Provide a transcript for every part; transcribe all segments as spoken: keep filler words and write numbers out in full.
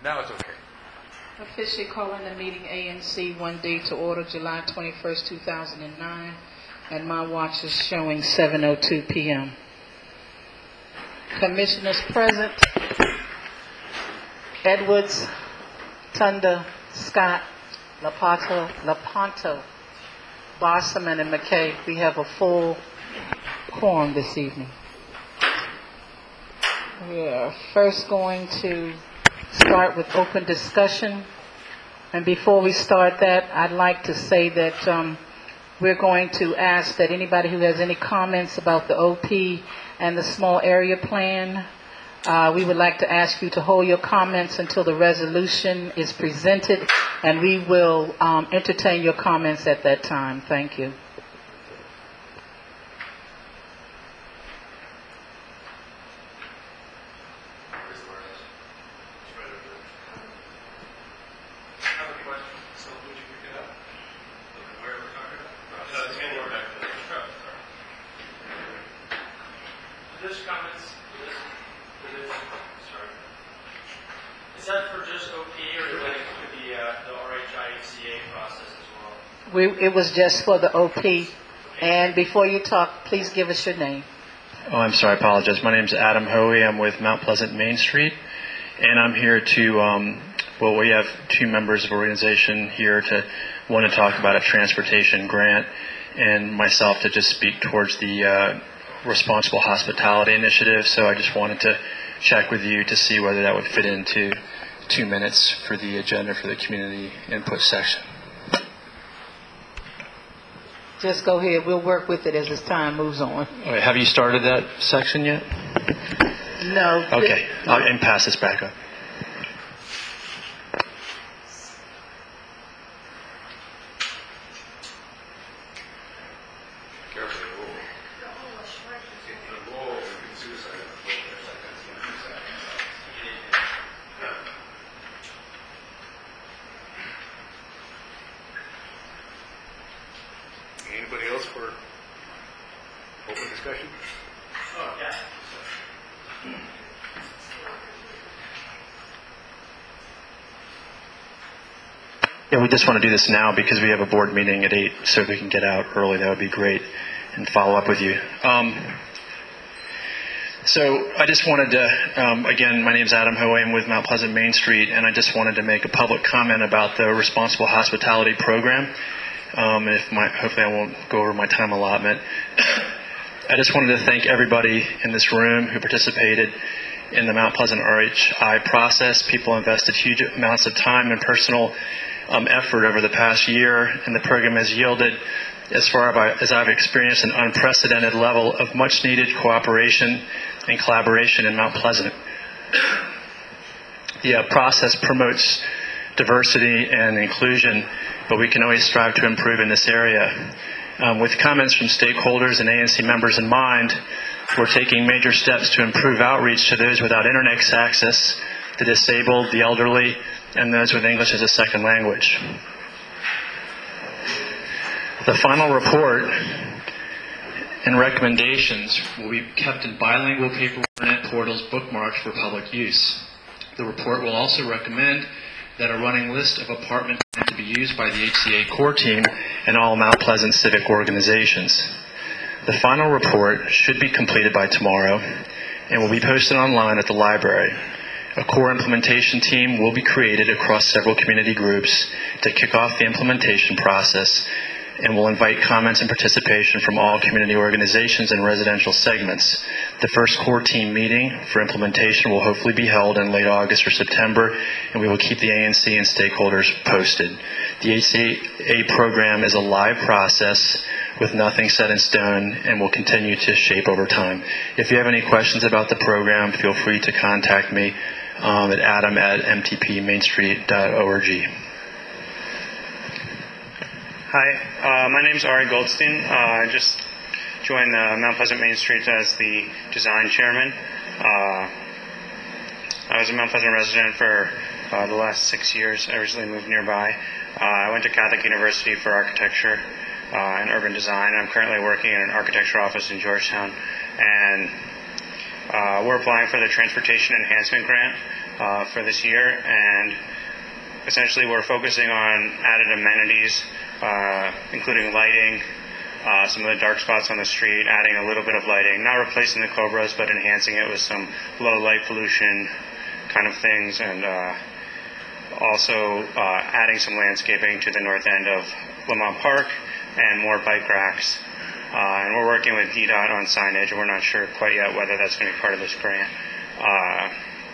Now it's okay. Officially calling the meeting A N C one D to order July twenty-first, two thousand nine, and my watch is showing seven oh two p.m. Commissioners present: Edwards, Tunda, Scott, Lapato, Laponto, Barsaman, and McKay. We have a full quorum this evening. We are first going to start with open discussion. And before we start that, I'd like to say that um, we're going to ask that anybody who has any comments about the O P and the small area plan, uh, we would like to ask you to hold your comments until the resolution is presented, and we will um, entertain your comments at that time. Thank you. We, it was just for the O P. And before you talk, please give us your name. Oh, I'm sorry, I apologize. My name is Adam Hoey. I'm with Mount Pleasant Main Street. And I'm here to, um, well, we have two members of the organization here to want to talk about a transportation grant, and myself to just speak towards the uh, Responsible Hospitality Initiative. So I just wanted to check with you to see whether that would fit into two minutes for the agenda for the community input section. Just go ahead. We'll work with it as this time moves on. All right, have you started that section yet? No. Okay. I'll and pass this back up. Anybody else for open discussion? Oh, yeah. Yeah, we just want to do this now because we have a board meeting at eight, so if we can get out early, that would be great, and follow up with you. Um, so I just wanted to, um, again, my name is Adam Hoey. I'm with Mount Pleasant Main Street, and I just wanted to make a public comment about the Responsible Hospitality Program. Um, and if my, hopefully I won't go over my time allotment. I just wanted to thank everybody in this room who participated in the Mount Pleasant R H I process. People invested huge amounts of time and personal um, effort over the past year, and the program has yielded, as far as I've experienced, an unprecedented level of much-needed cooperation and collaboration in Mount Pleasant. The uh, process promotes diversity and inclusion, but we can always strive to improve in this area. Um, with comments from stakeholders and A N C members in mind, we're taking major steps to improve outreach to those without internet access, the disabled, the elderly, and those with English as a second language. The final report and recommendations will be kept in bilingual paper internet portals bookmarked for public use. The report will also recommend that a running list of apartments to be used by the H C A core team and all Mount Pleasant civic organizations. The final report should be completed by tomorrow and will be posted online at the library. A core implementation team will be created across several community groups to kick off the implementation process, and will invite comments and participation from all community organizations and residential segments. The first core team meeting for implementation will hopefully be held in late August or September, and we will keep the A N C and stakeholders posted. The H C A program is a live process with nothing set in stone and will continue to shape over time. If you have any questions about the program, feel free to contact me um, at adam at m t p main street dot org. Hi, uh, my name is Ari Goldstein. Uh, I just joined uh, Mount Pleasant Main Street as the design chairman. Uh, I was a Mount Pleasant resident for uh, the last six years. I originally moved nearby. Uh, I went to Catholic University for architecture uh, and urban design. I'm currently working in an architecture office in Georgetown. And Uh, we're applying for the Transportation Enhancement Grant uh, for this year, and essentially we're focusing on added amenities, uh, including lighting, uh, some of the dark spots on the street, adding a little bit of lighting, not replacing the Cobras, but enhancing it with some low light pollution kind of things, and uh, also uh, adding some landscaping to the north end of Lamont Park and more bike racks. Uh, and we're working with D DOT on signage, and we're not sure quite yet whether that's going to be part of this grant. Uh,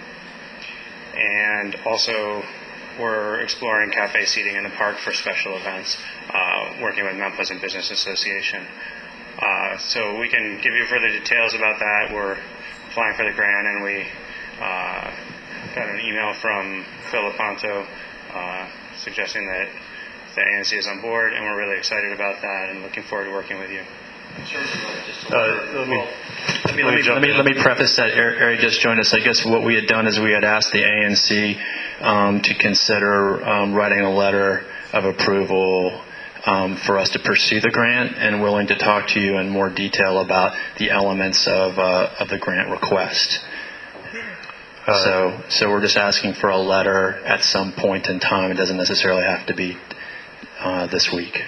and also, we're exploring cafe seating in the park for special events, uh, working with Mount Pleasant Business Association. Uh, so we can give you further details about that. We're applying for the grant, and we uh, got an email from Phil Lepanto uh, suggesting that the A N C is on board, and we're really excited about that and looking forward to working with you. Uh, let, me, let, me, let, me, let, me, let me preface that Ari just joined us. I guess what we had done is we had asked the A N C um, to consider um, writing a letter of approval um, for us to pursue the grant, and willing to talk to you in more detail about the elements of, uh, of the grant request. Uh, so, so we're just asking for a letter at some point in time. It doesn't necessarily have to be uh, this week.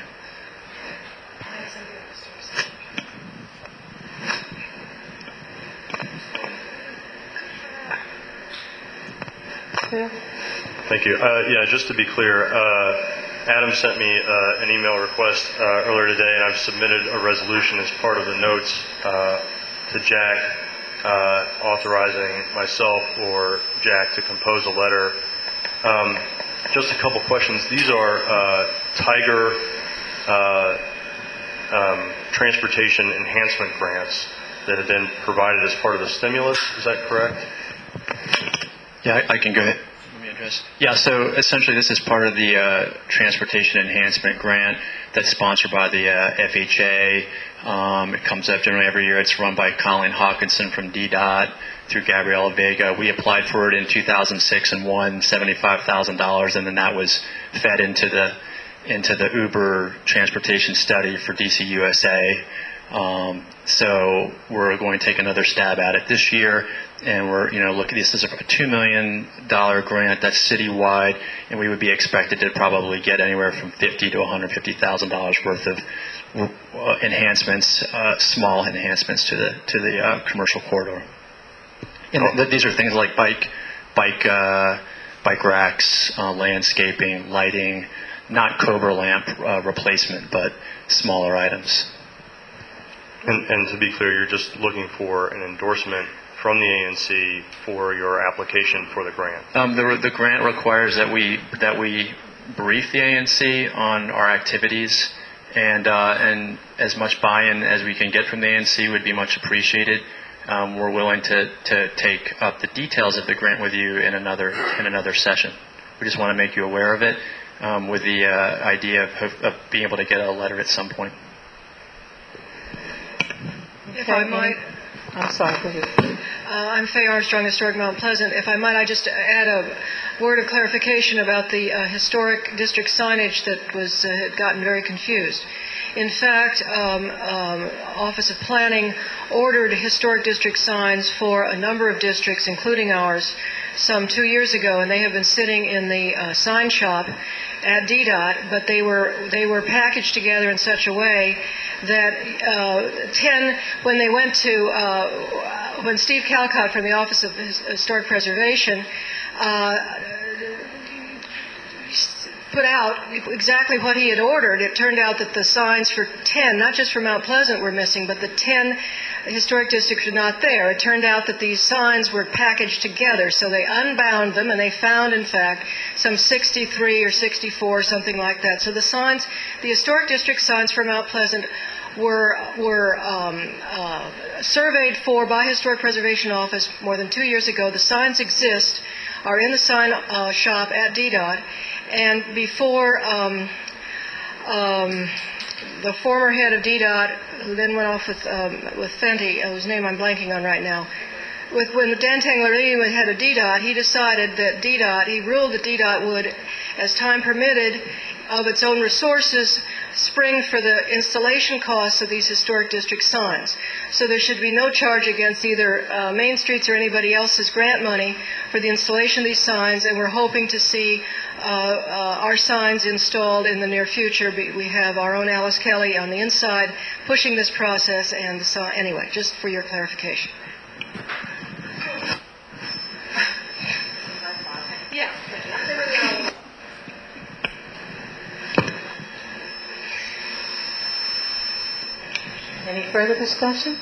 Thank you. Uh, yeah, just to be clear, uh, Adam sent me uh, an email request uh, earlier today, and I've submitted a resolution as part of the notes uh, to Jack, uh, authorizing myself or Jack to compose a letter. Um, just a couple questions. These are uh, Tiger uh, um, transportation enhancement grants that have been provided as part of the stimulus. Is that correct? Yeah, I, I can go ahead. Let me address. Yeah, so essentially this is part of the uh, Transportation Enhancement Grant that's sponsored by the uh, F H A. Um, it comes up generally every year. It's run by Colleen Hawkinson from D DOT through Gabriela Vega. We applied for it in two thousand six and won seventy-five thousand dollars, and then that was fed into the into the Uber transportation study for D C U S A. Um, so we're going to take another stab at it this year, and we're, you know, look, this is a two million dollars grant that's citywide, and we would be expected to probably get anywhere from fifty to one hundred fifty thousand dollars worth of uh, enhancements, uh, small enhancements to the to the uh, commercial corridor. And th- these are things like bike, bike, uh, bike racks, uh, landscaping, lighting, not Cobra lamp uh, replacement, but smaller items. And, and to be clear, you're just looking for an endorsement from the A N C for your application for the grant. Um, the, the grant requires that we that we brief the A N C on our activities, and uh, and as much buy-in as we can get from the A N C would be much appreciated. Um, we're willing to, to take up the details of the grant with you in another in another session. We just want to make you aware of it, um, with the uh, idea of, of being able to get a letter at some point. If I might, I'm sorry, go ahead. uh, I'm Faye Armstrong, Historic Mount Pleasant. If I might, I just add a word of clarification about the uh, historic district signage that was uh, had gotten very confused. In fact, um, um, Office of Planning ordered historic district signs for a number of districts, including ours, some two years ago, and they have been sitting in the uh, sign shop at D DOT, but they were they were packaged together in such a way that uh, ten, when they went to, uh, when Steve Calcott from the Office of Historic Preservation uh, put out exactly what he had ordered, it turned out that the signs for ten, not just for Mount Pleasant, were missing, but the ten historic districts were not there. It turned out that these signs were packaged together, so they unbound them, and they found, in fact, some sixty-three or sixty-four, something like that. So the signs, the historic district signs for Mount Pleasant were were um, uh, surveyed for by Historic Preservation Office more than two years ago. The signs exist, are in the sign uh, shop at D DOT, and before um, um, the former head of D DOT, who then went off with um, with Fenty, uh, whose name I'm blanking on right now, with when Dan Tangleri was head of D DOT, he decided that D DOT, he ruled that D DOT would, as time permitted, of its own resources, spring for the installation costs of these historic district signs. So there should be no charge against either uh, Main Streets or anybody else's grant money for the installation of these signs, and we're hoping to see uh, uh, our signs installed in the near future. We have our own Alice Kelly on the inside pushing this process, and the sign, anyway, just for your clarification. Yeah. Any further discussion?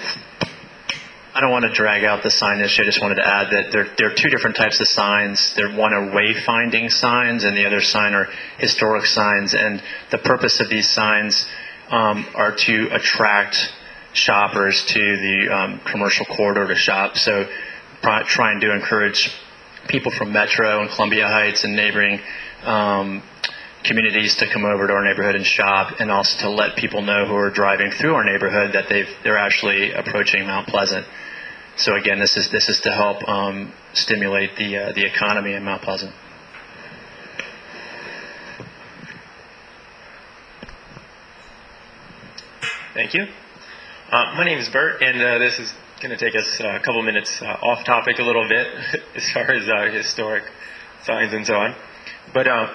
I don't want to drag out the sign issue. I just wanted to add that there, there are two different types of signs. There, one are wayfinding signs, and the other sign are historic signs. And the purpose of these signs um, are to attract shoppers to the um, commercial corridor to shop. So pro- trying to encourage people from Metro and Columbia Heights and neighboring um, communities to come over to our neighborhood and shop, and also to let people know who are driving through our neighborhood that they've, they're actually approaching Mount Pleasant. So again, this is this is to help um, stimulate the uh, the economy in Mount Pleasant. Thank you. Uh, my name is Bert, and uh, this is going to take us uh, a couple minutes uh, off topic a little bit as far as uh, historic signs and so on. But uh,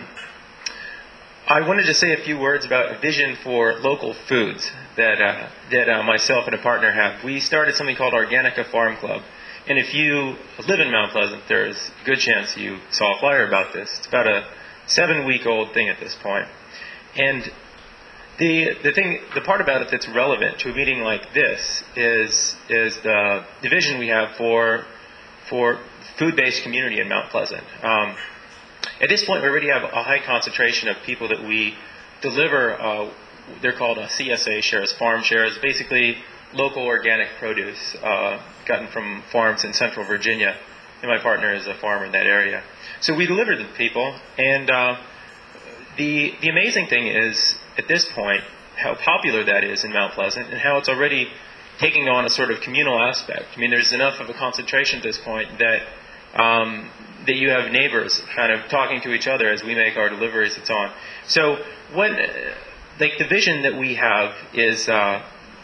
I wanted to say a few words about a vision for local foods that uh, that uh, myself and a partner have. We started something called Organica Farm Club. And if you live in Mount Pleasant, there's a good chance you saw a flyer about this. It's about a seven-week-old thing at this point. And the the thing, the part about it that's relevant to a meeting like this is is the, the vision we have for for food-based community in Mount Pleasant. Um, At this point, we already have a high concentration of people that we deliver. Uh, they're called uh, C S A shares, farm shares, basically local organic produce uh, gotten from farms in central Virginia. And my partner is a farmer in that area. So we deliver to people. And uh, the the amazing thing is, at this point, how popular that is in Mount Pleasant and how it's already taking on a sort of communal aspect. I mean, there's enough of a concentration at this point that um, that you have neighbors kind of talking to each other as we make our deliveries and so on. So what, like the vision that we have is, uh,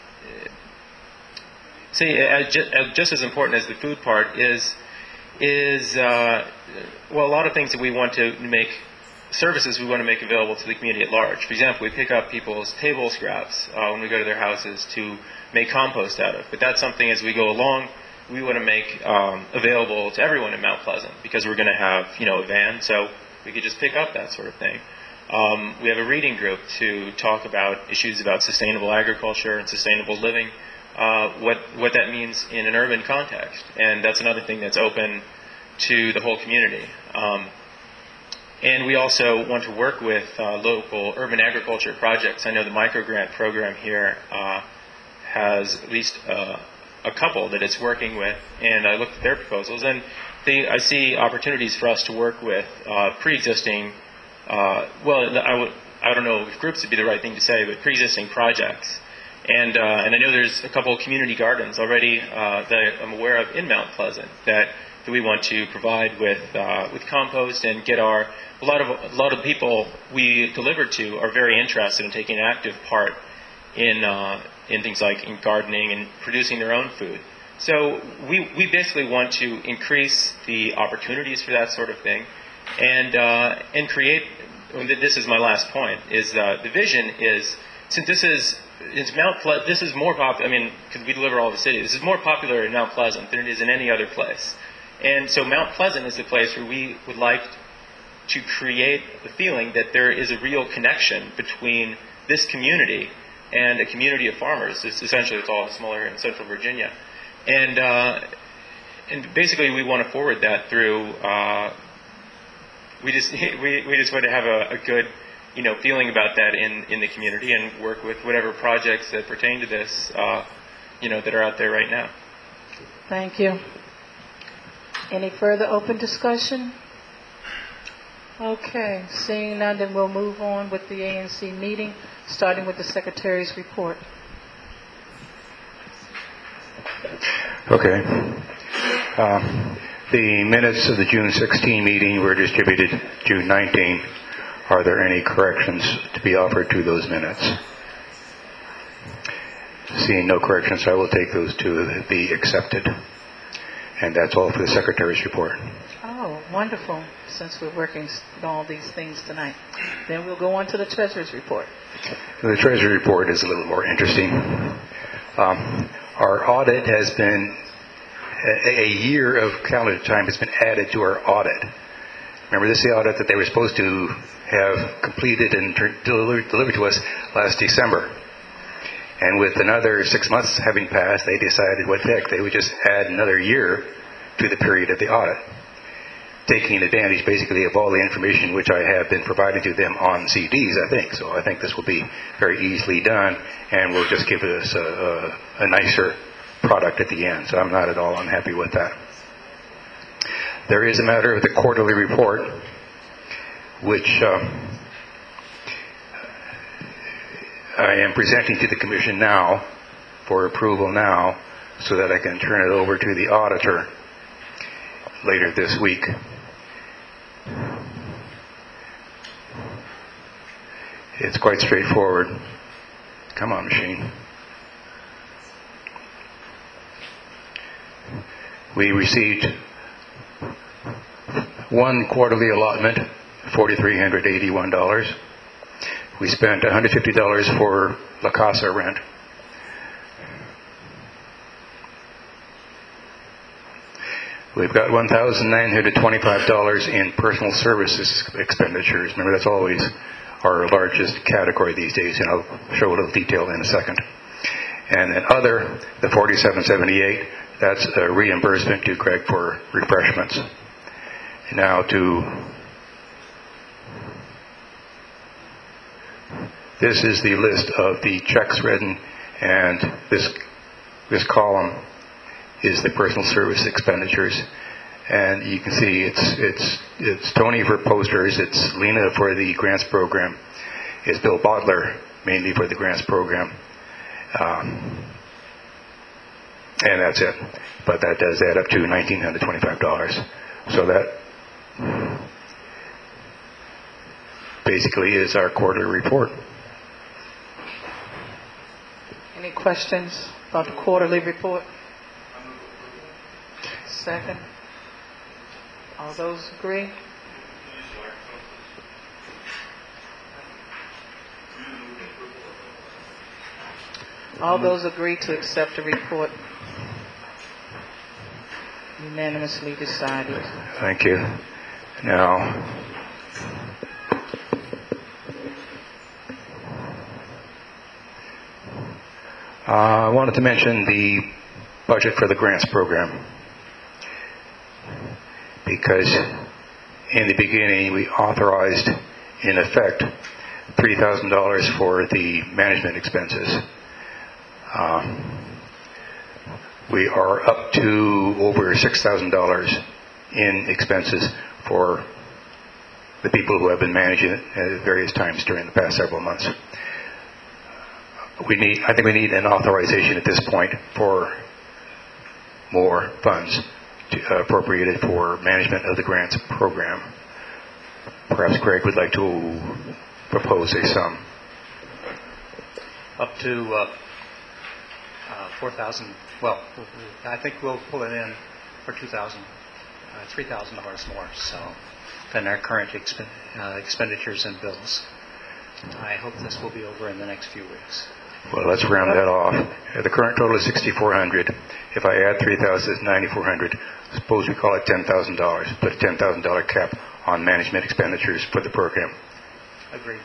say, as just, as just as important as the food part is, is uh, well, a lot of things that we want to make, services we want to make available to the community at large. For example, we pick up people's table scraps uh, when we go to their houses to make compost out of. But that's something as we go along, we want to make um, available to everyone in Mount Pleasant, because we're going to have, you know, a van, so we could just pick up that sort of thing. Um, we have a reading group to talk about issues about sustainable agriculture and sustainable living, uh, what what that means in an urban context, and that's another thing that's open to the whole community. Um, and we also want to work with uh, local urban agriculture projects. I know the microgrant program here uh, has at least uh, a couple that it's working with, and I looked at their proposals, and they, I see opportunities for us to work with uh, pre-existing, uh, well, I, w- I don't know if groups would be the right thing to say, but pre-existing projects. And uh, and I know there's a couple of community gardens already uh, that I'm aware of in Mount Pleasant that, that we want to provide with uh, with compost and get our, a lot of a lot of people we deliver to are very interested in taking an active part in uh, in things like in gardening and producing their own food. So we, we basically want to increase the opportunities for that sort of thing, and uh, and create. This is my last point. Is uh, the vision is, since this is is Mount Ple- this is more popular. I mean, because we deliver all the city. This is more popular in Mount Pleasant than it is in any other place. And so Mount Pleasant is the place where we would like to create the feeling that there is a real connection between this community and a community of farmers. It's essentially, it's all smaller in Central Virginia, and uh, and basically we want to forward that through. Uh, we just we we just want to have a, a good, you know, feeling about that in, in the community, and work with whatever projects that pertain to this, uh, you know, that are out there right now. Thank you. Any further open discussion? Okay, seeing none, then we'll move on with the A N C meeting, starting with the Secretary's report. Okay. Uh, the minutes of the June sixteenth meeting were distributed June nineteenth. Are there any corrections to be offered to those minutes? Seeing no corrections, I will take those to be accepted. And that's all for the Secretary's report. Oh, wonderful, since we're working on all these things tonight. Then we'll go on to the Treasurer's report. The Treasury report is a little more interesting. Um, our audit has been, a, a year of calendar time has been added to our audit. Remember, this is the audit that they were supposed to have completed and ter- delivered, delivered to us last December. And with another six months having passed, they decided, what the heck, they would just add another year to the period of the audit, taking advantage basically of all the information which I have been providing to them on C Ds, I think. So I think this will be very easily done, and will just give us a, a, a nicer product at the end. So I'm not at all unhappy with that. There is a matter of the quarterly report, which uh, I am presenting to the Commission now for approval now, so that I can turn it over to the auditor later this week. It's quite straightforward. Come on, machine. We received one quarterly allotment, four thousand three hundred eighty-one dollars. We spent one hundred fifty dollars for La Casa rent. We've got one thousand nine hundred twenty-five dollars in personal services expenditures. Remember, that's always our largest category these days, and I'll show a little detail in a second. And then other, the forty-seven seventy-eight, that's a reimbursement to Greg for refreshments. Now to, this is the list of the checks written, and this this column is the personal service expenditures. And you can see it's it's it's Tony for posters, it's Lena for the grants program, it's Bill Bottler mainly for the grants program, um, and that's it. But that does add up to one thousand nine hundred twenty-five dollars. So that basically is our quarterly report. Any questions about the quarterly report? Second. All those agree? All those agree to accept the report. Unanimously decided. Thank you. Now, uh, I wanted to mention the budget for the grants program, because in the beginning we authorized, in effect, three thousand dollars for the management expenses. Um, we are up to over six thousand dollars in expenses for the people who have been managing it at various times during the past several months. We need, I think we need an authorization at this point for more funds to, uh, appropriated for management of the grants program. Perhaps Greg would like to propose a sum. Up to uh, uh, four thousand. Well, I think we'll pull it in for two thousand, uh, three thousand dollars more. So than our current exp- uh, expenditures and bills. I hope this will be over in the next few weeks. Well, let's round that off. Uh, the current total is six thousand four hundred dollars. If I add three thousand dollars, it's nine thousand four hundred dollars. Suppose we call it ten thousand dollars. Put a ten thousand dollars cap on management expenditures for the program. Agreed.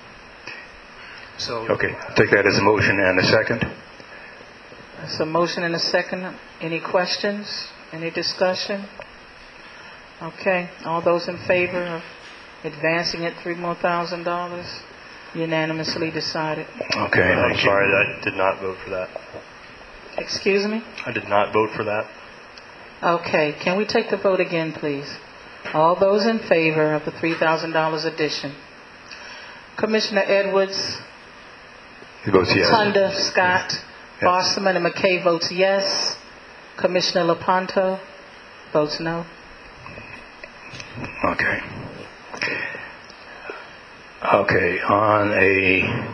So Okay, I'll take that as a motion and a second. That's a motion and a second. Any questions? Any discussion? Okay. All those in favor of advancing it three more thousand dollars? Unanimously decided. Okay, I'm thank you. sorry, I did not vote for that. Excuse me? I did not vote for that. Okay. Can we take the vote again, please? All those in favor of the three thousand dollars addition? Commissioner Edwards, He votes yes. Tunda, Scott, Yes. Bosserman, and McKay votes yes. Commissioner Lepanto votes no. Okay. Okay, on a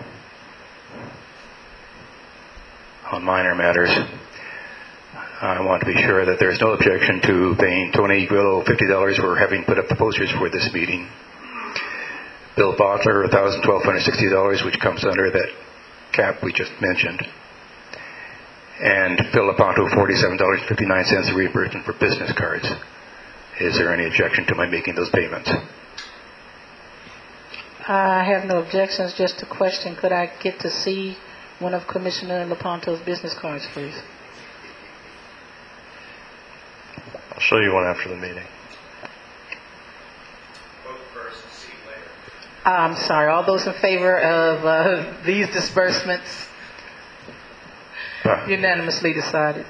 on minor matters, I want to be sure that there's no objection to paying Tony Grillo fifty dollars for having put up the posters for this meeting. Bill Bottler, one thousand twelve hundred sixty dollars, which comes under that cap we just mentioned. And Phil Lepanto, forty-seven dollars and fifty-nine cents reimbursement for business cards. Is there any objection to my making those payments? I have no objections, just a question. Could I get to see one of Commissioner Lepanto's business cards, please? I'll show you one after the meeting. I'm sorry, all those in favor of uh, these disbursements? Uh, Unanimously decided.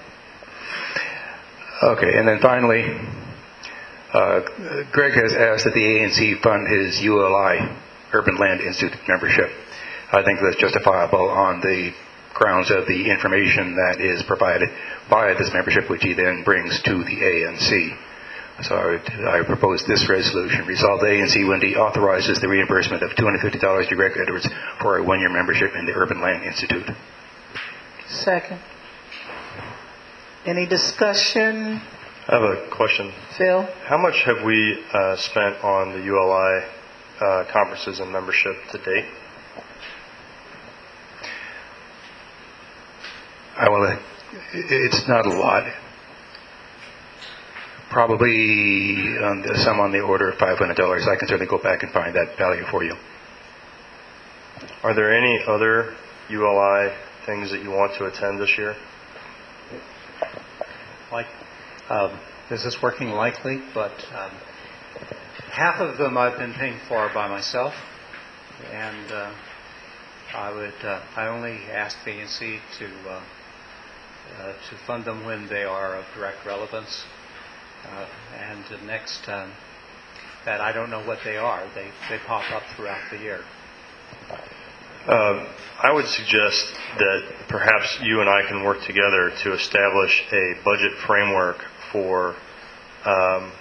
Okay, and then finally, uh, Greg has asked that the A N C fund his U L I, Urban Land Institute membership. I think that's justifiable on the grounds of the information that is provided by this membership, which he then brings to the A N C. So I, would, I propose this resolution. Resolve the A N C Wendy authorizes the reimbursement of two hundred fifty dollars to Greg Edwards for a one-year membership in the Urban Land Institute. Second. Any discussion? I have a question. Phil? How much have we uh, spent on the U L I uh, conferences and membership to date? I will, it's not a lot. Probably on the, some on the order of five hundred dollars. I can certainly go back and find that value for you. Are there any other U L I things that you want to attend this year? Like, um, this is working likely, but um, half of them I've been paying for by myself, and uh, I would uh, I only ask the A N C to uh, uh, to fund them when they are of direct relevance. Uh, and the next, um, that I don't know what they are. They they pop up throughout the year. Uh, I would suggest that perhaps you and I can work together to establish a budget framework for um,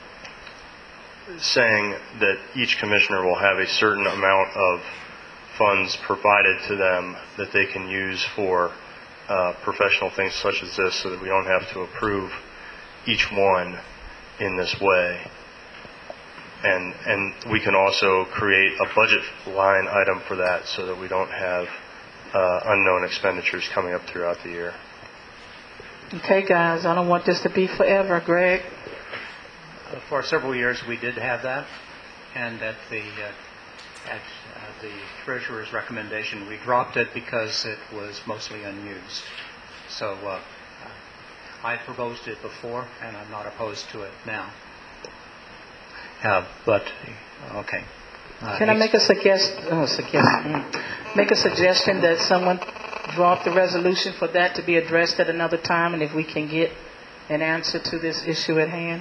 saying that each commissioner will have a certain amount of funds provided to them that they can use for uh, professional things such as this, so that we don't have to approve each one in this way. And and we can also create a budget line item for that, so that we don't have uh, unknown expenditures coming up throughout the year. Okay, guys, I don't want this to be forever. Greg? Uh, for several years we did have that, and at the uh, at uh, the treasurer's recommendation we dropped it because it was mostly unused. So uh, I proposed it before, and I'm not opposed to it now. Uh, but okay. Uh, Can I make a suggest, uh, suggest mm, make a suggestion that someone drop the resolution for that to be addressed at another time, and if we can get an answer to this issue at hand?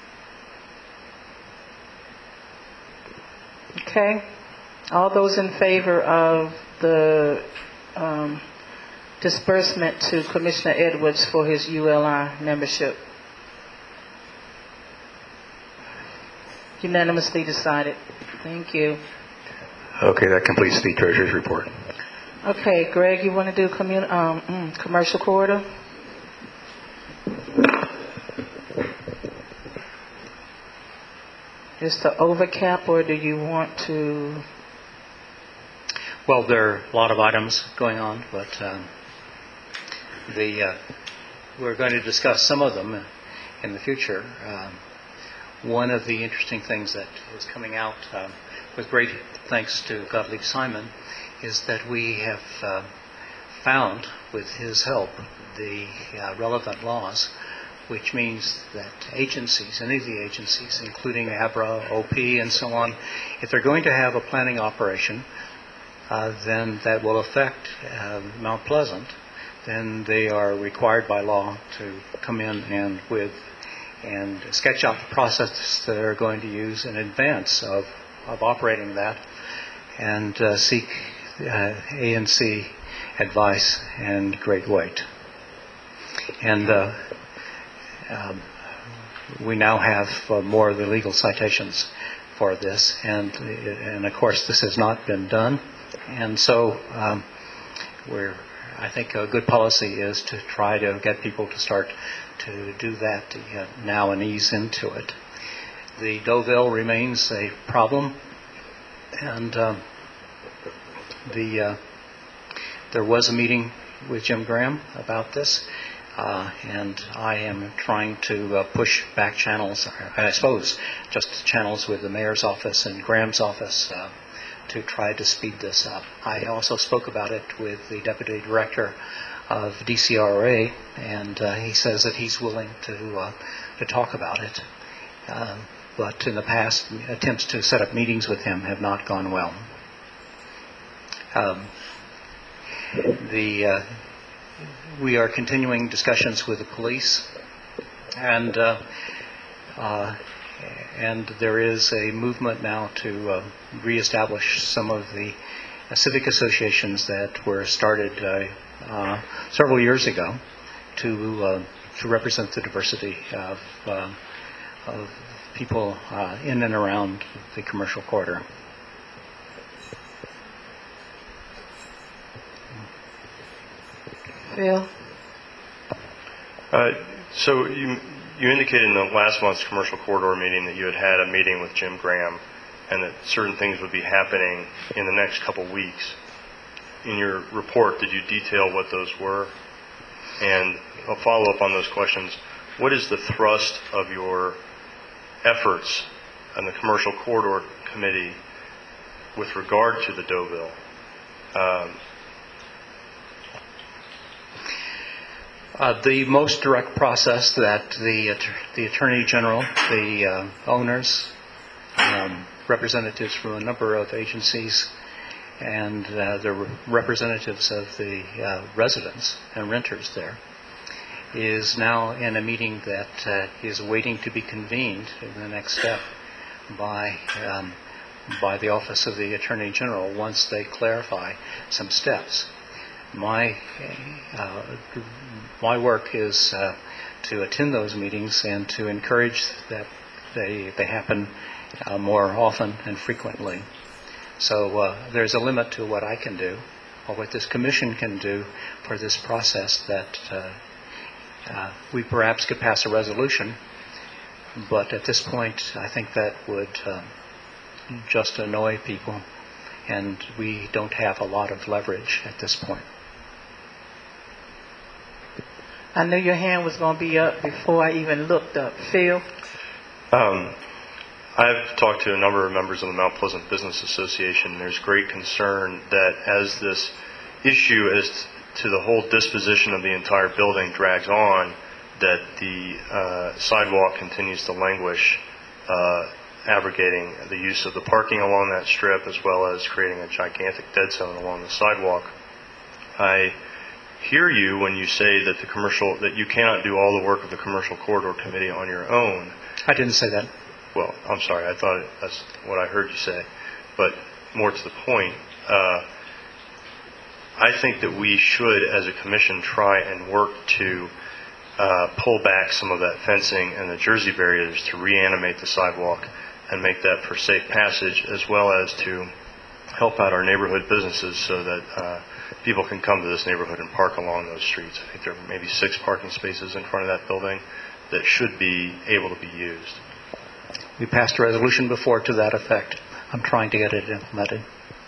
Okay. All those in favor of the um, disbursement to Commissioner Edwards for his U L I membership? Unanimously decided. Thank you. Okay, that completes the treasurer's report. Okay, Greg, you want to do commun- um, mm, commercial corridor? Is the overcap, or do you want to? Well, there are a lot of items going on, but um, the uh, we're going to discuss some of them in the future. Um, one of the interesting things that is coming out, um, with great thanks to Gottlieb Simon, is that we have uh, found, with his help, the uh, relevant laws, which means that agencies, any of the agencies, including A B R A, O P, and so on, if they're going to have a planning operation, uh, then that will affect uh, Mount Pleasant, then they are required by law to come in and with and sketch out the process that they're going to use in advance of, of operating that, and uh, seek uh, A N C advice and great weight. And uh, um, we now have uh, more of the legal citations for this, and and of course this has not been done, and so um, we're. I think a good policy is to try to get people to start to do that uh, now and ease into it. The Deauville remains a problem, and um, the uh, there was a meeting with Jim Graham about this, uh, and I am trying to uh, push back channels, I suppose, just channels with the mayor's office and Graham's office uh, to try to speed this up. I also spoke about it with the deputy director of D C R A, and uh, he says that he's willing to uh, to talk about it. Um, but in the past, attempts to set up meetings with him have not gone well. Um, the uh, we are continuing discussions with the police, and uh, uh, and there is a movement now to uh, reestablish some of the uh, civic associations that were started uh, uh, several years ago to uh, to represent the diversity of, uh, of people uh, in and around the commercial corridor. Phil? Uh, so you you indicated in the last month's commercial corridor meeting that you had had a meeting with Jim Graham and that certain things would be happening in the next couple weeks. In your report, did you detail what those were? And a follow-up on those questions, what is the thrust of your efforts on the commercial corridor committee with regard to the Deauville? Um, Uh, the most direct process that the the Attorney General, the uh, owners, um, representatives from a number of agencies, and uh, the re- representatives of the uh, residents and renters there, is now in a meeting that uh, is waiting to be convened in the next step by um, by the Office of the Attorney General once they clarify some steps. My uh, my work is uh, to attend those meetings and to encourage that they they happen uh, more often and frequently. So uh, there's a limit to what I can do, or what this commission can do for this process. That uh, uh, we perhaps could pass a resolution, but at this point, I think that would uh, just annoy people, and we don't have a lot of leverage at this point. I knew your hand was going to be up before I even looked up. Phil? Um, I've talked to a number of members of the Mount Pleasant Business Association. There's great concern that as this issue as to the whole disposition of the entire building drags on, that the uh, sidewalk continues to languish, uh, abrogating the use of the parking along that strip as well as creating a gigantic dead zone along the sidewalk. I hear you when you say that the commercial that you cannot do all the work of the commercial corridor committee on your own. I didn't say that. Well, I'm sorry. I thought that's what I heard you say. But more to the point, uh, I think that we should, as a commission, try and work to uh, pull back some of that fencing and the Jersey barriers to reanimate the sidewalk and make that for safe passage, as well as to help out our neighborhood businesses so that uh, people can come to this neighborhood and park along those streets. I think there are maybe six parking spaces in front of that building that should be able to be used. We passed a resolution before to that effect. I'm trying to get it implemented.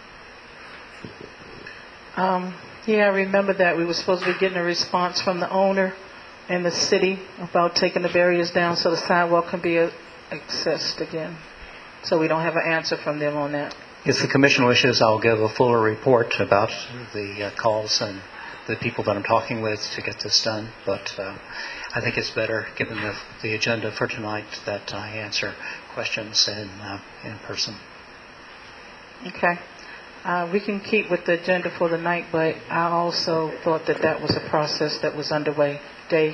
Um, yeah, I remember that. We were supposed to be getting a response from the owner and the city about taking the barriers down so the sidewalk can be uh, accessed again. So we don't have an answer from them on that. If the commission wishes, I'll give a fuller report about the uh, calls and the people that I'm talking with to get this done. But uh, I think it's better, given the, the agenda for tonight, that I answer questions in uh, in person. Okay. Uh, we can keep with the agenda for the night, but I also thought that that was a process that was underway. Dave?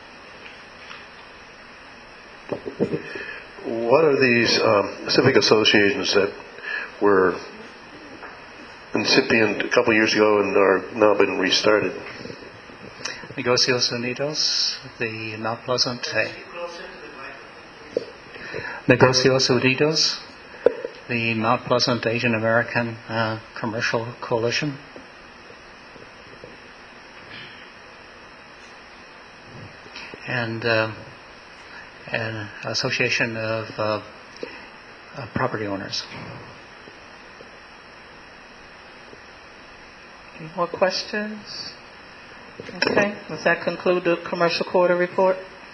What are these um, civic associations that were incipient a couple of years ago and are now been restarted? Negocios Unidos, the Mount Pleasant. Negocios Unidos, the Mount Pleasant Asian American uh, Commercial Coalition. And uh, an association of uh, uh, property owners. Any more questions? Okay, does that conclude the commercial quarter report?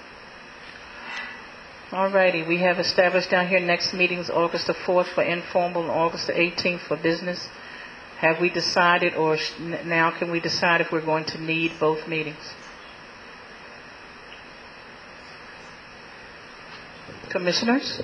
All righty, we have established down here next meeting is August the fourth for informal and August the eighteenth for business. Have we decided, or sh- now can we decide if we're going to need both meetings? Commissioners?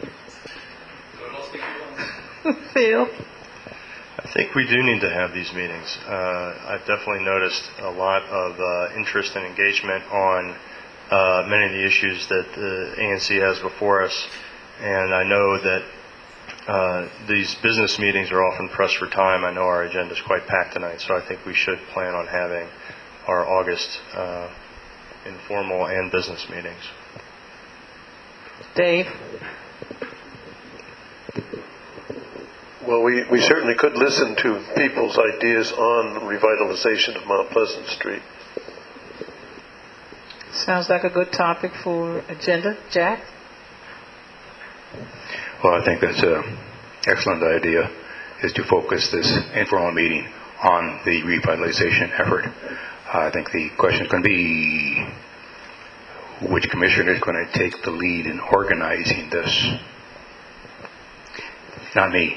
Phil? I think we do need to have these meetings. Uh, I've definitely noticed a lot of uh, interest and engagement on uh, many of the issues that the A N C has before us, and I know that uh, these business meetings are often pressed for time. I know our agenda is quite packed tonight, so I think we should plan on having our August uh, informal and business meetings. Dave? Well, we, we certainly could listen to people's ideas on revitalization of Mount Pleasant Street. Sounds like a good topic for agenda. Jack? Well, I think that's an excellent idea, is to focus this informal meeting on the revitalization effort. I think the question is going to be which commissioner is going to take the lead in organizing this. Not me.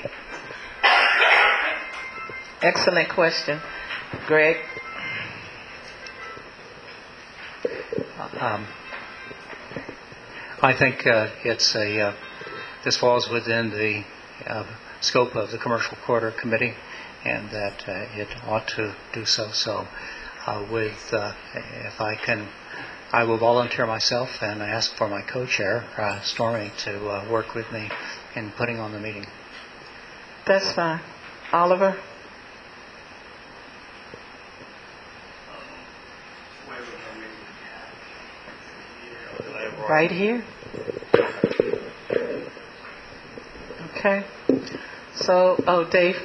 Excellent question. Greg? Um, I think uh, it's a uh, this falls within the uh, scope of the Commercial Quarter Committee, and that uh, it ought to do so. So, uh, with uh, if I can, I will volunteer myself and ask for my co-chair, uh, Stormy, to uh, work with me in putting on the meeting. That's fine. Oliver? Right here. Okay. So, oh, Dave.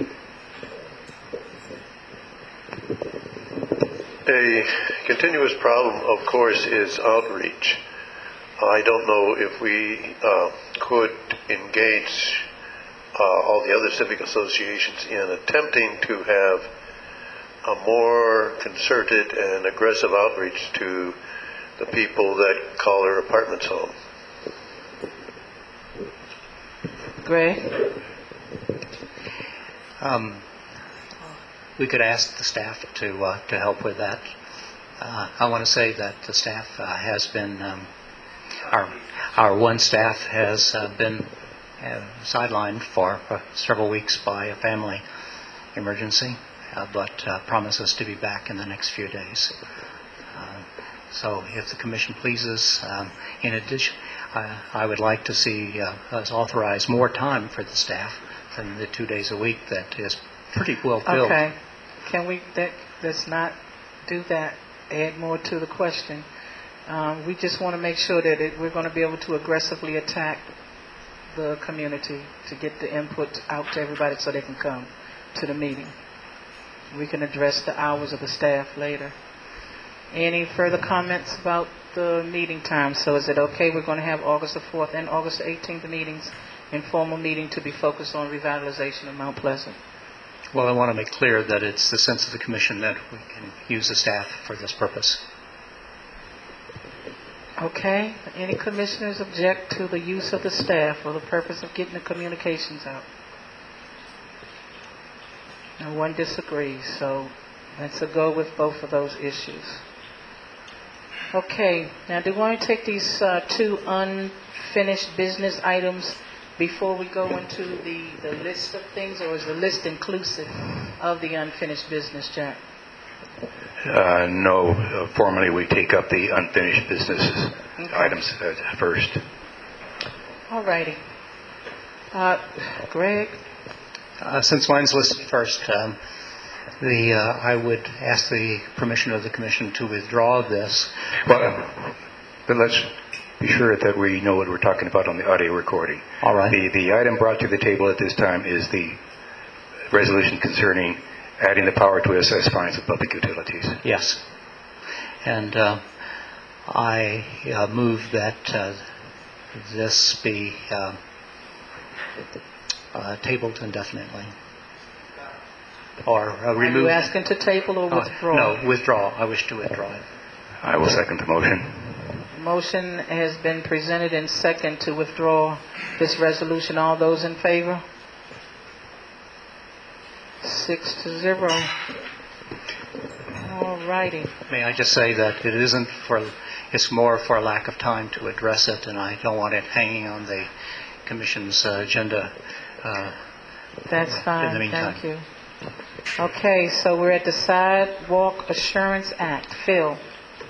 A continuous problem, of course, is outreach. I don't know if we uh, could engage uh, all the other civic associations in attempting to have a more concerted and aggressive outreach to the people that call their apartments home. Greg? Um, we could ask the staff to uh, to help with that. Uh, I want to say that the staff uh, has been um, our our one staff has uh, been uh, sidelined for uh, several weeks by a family emergency, uh, but uh, promises to be back in the next few days. Uh, so, if the commission pleases, um, in addition, uh, I would like to see uh, us authorize more time for the staff than the two days a week that is pretty well filled. Okay. Can we, that, let's not do that, add more to the question. Um, we just want to make sure that it, we're going to be able to aggressively attack the community to get the input out to everybody so they can come to the meeting. We can address the hours of the staff later. Any further comments about the meeting time? So is it okay, we're going to have August the fourth and August the eighteenth meetings, informal meeting to be focused on revitalization of Mount Pleasant? Well, I want to make clear that it's the sense of the commission that we can use the staff for this purpose. Okay. Any commissioners object to the use of the staff for the purpose of getting the communications out? No one disagrees, so let's go with both of those issues. Okay. Now, do we want to take these uh, two unfinished business items before we go into the, the list of things, or is the list inclusive of the unfinished business, Jack? Uh, no, uh, formally we take up the unfinished business Okay. items uh, first. All righty. Uh, Greg? Uh, since mine's listed first, um, the uh, I would ask the permission of the commission to withdraw this. Well, but let's be sure that we know what we're talking about on the audio recording. All right. The, the item brought to the table at this time is the resolution concerning adding the power to assess fines of public utilities. Yes. And uh, I uh, move that uh, this be uh, uh, tabled indefinitely. Or uh, Are removed. you asking to table or Uh, withdraw? No, withdraw. I wish to withdraw it. I will second the motion. Motion has been presented in second to withdraw this resolution. All those in favor? Six to zero. All righty. May I just say that it isn't for, it's more for a lack of time to address it, and I don't want it hanging on the Commission's uh, agenda. Uh, That's fine. In the meantime. Thank you. Okay, so we're at the Sidewalk Assurance Act. Phil?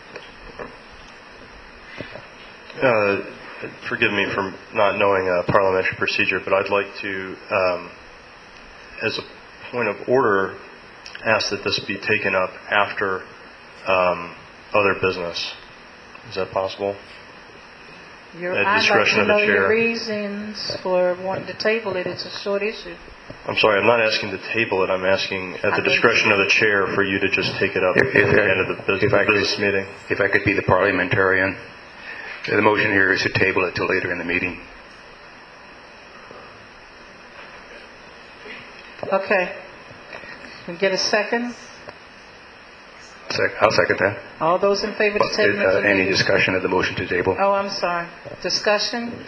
Uh, Forgive me for not knowing uh, parliamentary procedure, but I'd like to, um, as a point of order, ask that this be taken up after um, other business. Is that possible? You're, At I'd like discretion to of the know your chair. reasons for wanting to table it. It's a short issue. I'm sorry, I'm not asking to table it. I'm asking at the I think- discretion of the chair for you to just take it up If- at if the I- end of the bus- if I could- business meeting. If I could be the parliamentarian, the motion here is to table it till later in the meeting. Okay. Can we get a second? Sec- I'll second that. All those in favor to Uh, table it to Any later? discussion of the motion to table? Oh, I'm sorry. Discussion?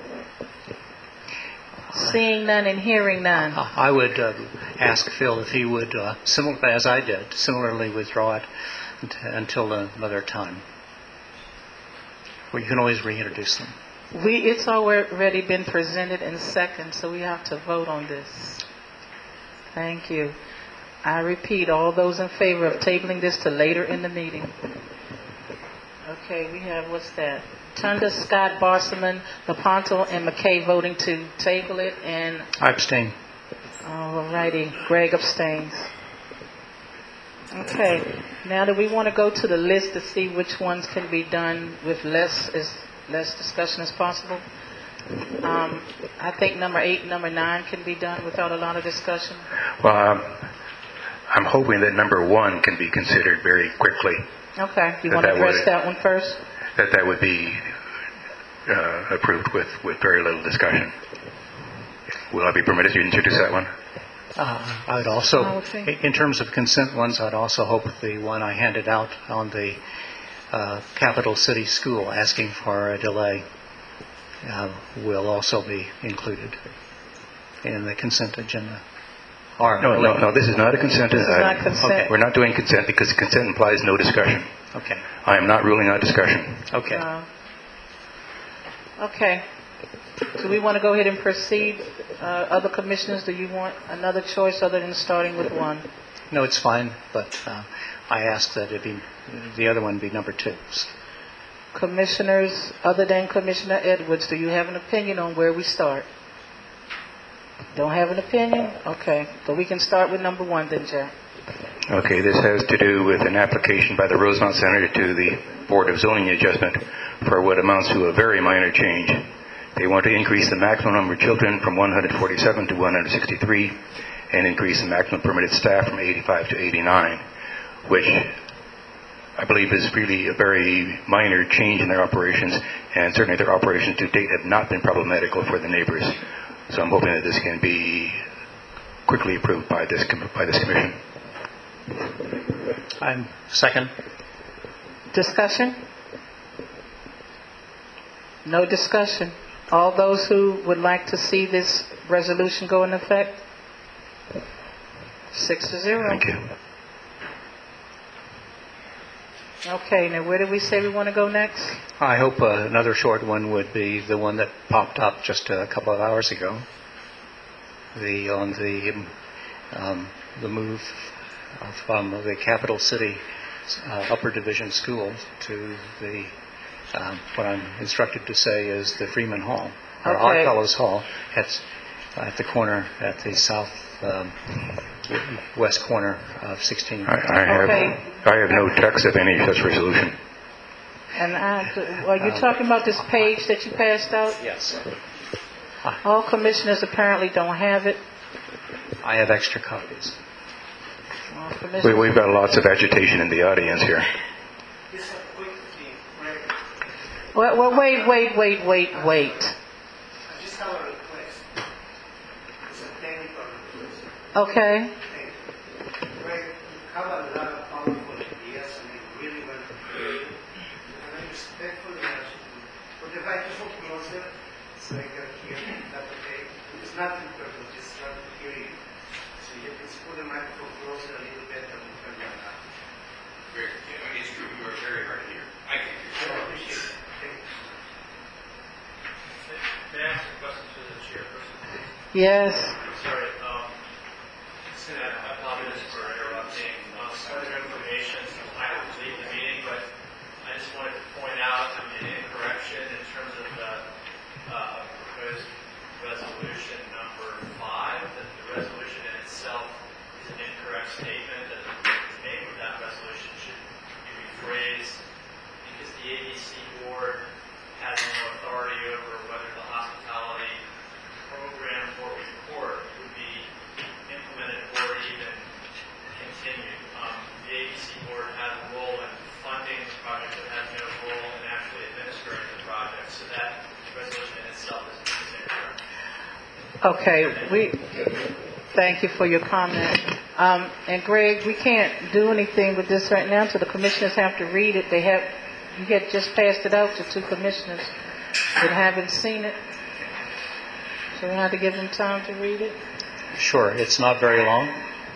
Seeing none and hearing none. I would uh, ask Phil if he would, uh, similar as I did, similarly withdraw it unt- until another time. Well, you can always reintroduce them. We, it's already been presented in second, so we have to vote on this. Thank you. I repeat, all those in favor of tabling this to later in the meeting. Okay, we have, what's that? Tunda, Scott, Barselman, Lepanto, and McKay voting to table it, and, I abstain. all righty, Greg abstains. Okay, now do we want to go to the list to see which ones can be done with less, as less discussion as possible? Um, I think number eight and number nine can be done without a lot of discussion. Well, um, I'm hoping that number one can be considered very quickly, Okay, you That want to that address would- that one first? that that would be uh, approved with, with very little discussion. Will I be permitted to introduce that one? Uh, I would also, I would think- in in terms of consent ones, I'd also hope the one I handed out on the uh, Capital City School asking for a delay uh, will also be included in the consent agenda. Or No, no, no, this is not a consent This is not item. consent. We're not doing consent because consent implies no discussion. Okay, I am not ruling out discussion. okay. Uh, Okay. Do we want to go ahead and proceed? Uh, Other commissioners, do you want another choice other than starting with one? No, it's fine, but uh, I ask that it be, the other one be number two. Commissioners, other than Commissioner Edwards, do you have an opinion on where we start? Don't have an opinion? Okay, so we can start with number one then, Jack. Okay, this has to do with an application by the Rosemont Center to the Board of Zoning Adjustment for what amounts to a very minor change. They want to increase the maximum number of children from one hundred forty-seven to one hundred sixty-three and increase the maximum permitted staff from eighty-five to eighty-nine, which I believe is really a very minor change in their operations, and certainly their operations to date have not been problematical for the neighbors. So I'm hoping that this can be quickly approved by this com- by this commission. I'm second. Discussion? No discussion. All those who would like to see this resolution go in effect? Six to zero. Thank you. Okay, now where did we say we want to go next? I hope uh, another short one would be the one that popped up just a couple of hours ago. The on the um, the move from the Capital City uh, Upper Division School to the um, what I'm instructed to say is the Freeman Hall or Okay. Oddfellows Hall at at the corner at the south um, west corner of sixteen. I, I have Okay. I have no text of any such resolution. And I, are you talking about this page that you passed out? Yes. All commissioners apparently don't have it. I have extra copies. All We, commissioners- we've got lots of agitation in the audience here. Well, well, wait, wait, wait, wait, wait. I just have a request. It's a technical request. Okay. Greg, you have a lot of powerful ideas and you really want to create. And I respectfully ask you to put the microphone closer so I can hear you. That's okay. It's not in purpose, just try to hear you. So you can put the microphone closer a little bit and turn that down. Great. Yeah, it's true. You are very hard to hear. I can hear you. I appreciate it. Thank you. May I ask a question to the chairperson, please? Yes. Sorry, um, I apologize for interrupting. Um, some other information, I will leave the meeting, but I just wanted to point out an incorrection in terms of the uh, proposed resolution number five, that the resolution in itself is an incorrect statement, that the name of that resolution should be rephrased because the A B C board has no authority over whether the hospitality program or report would be implemented or even continued. Um, the A B C board has a role in funding the project, but has no role in actually administering the project. So that resolution in itself is incorrect. Okay, we, thank you for your comment. Um, and Greg, we can't do anything with this right now until the commissioners have to read it. They have, you had just passed it out to two commissioners that haven't seen it. So we have to give them time to read it. Sure, it's not very long.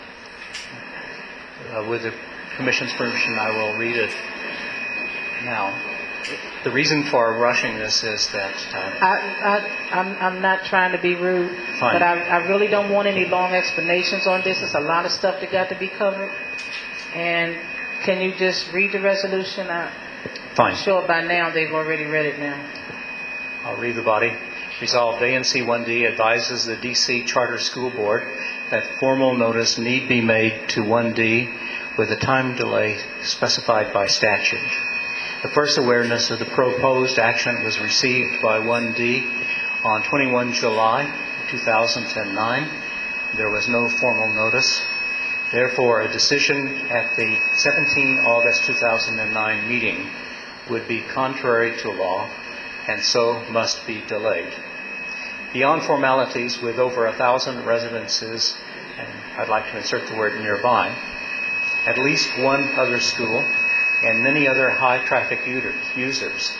Uh, with the Commission's permission, I will read it now. The reason for rushing this is that... Uh, I, I, I'm, I'm not trying to be rude, Fine. but I, I really don't want any long explanations on this. It's a lot of stuff that got to be covered. And can you just read the resolution? I, Fine. I'm sure by now they've already read it now. I'll read the body. Resolved, A N C one D advises the D C Charter School Board that formal notice need be made to one D with a time delay specified by statute. The first awareness of the proposed action was received by one D on twenty-first of July two thousand nine. There was no formal notice. Therefore, a decision at the seventeenth of August two thousand nine meeting would be contrary to law and so must be delayed. Beyond formalities, with over a thousand residences, and I'd like to insert the word nearby, at least one other school, and many other high-traffic users.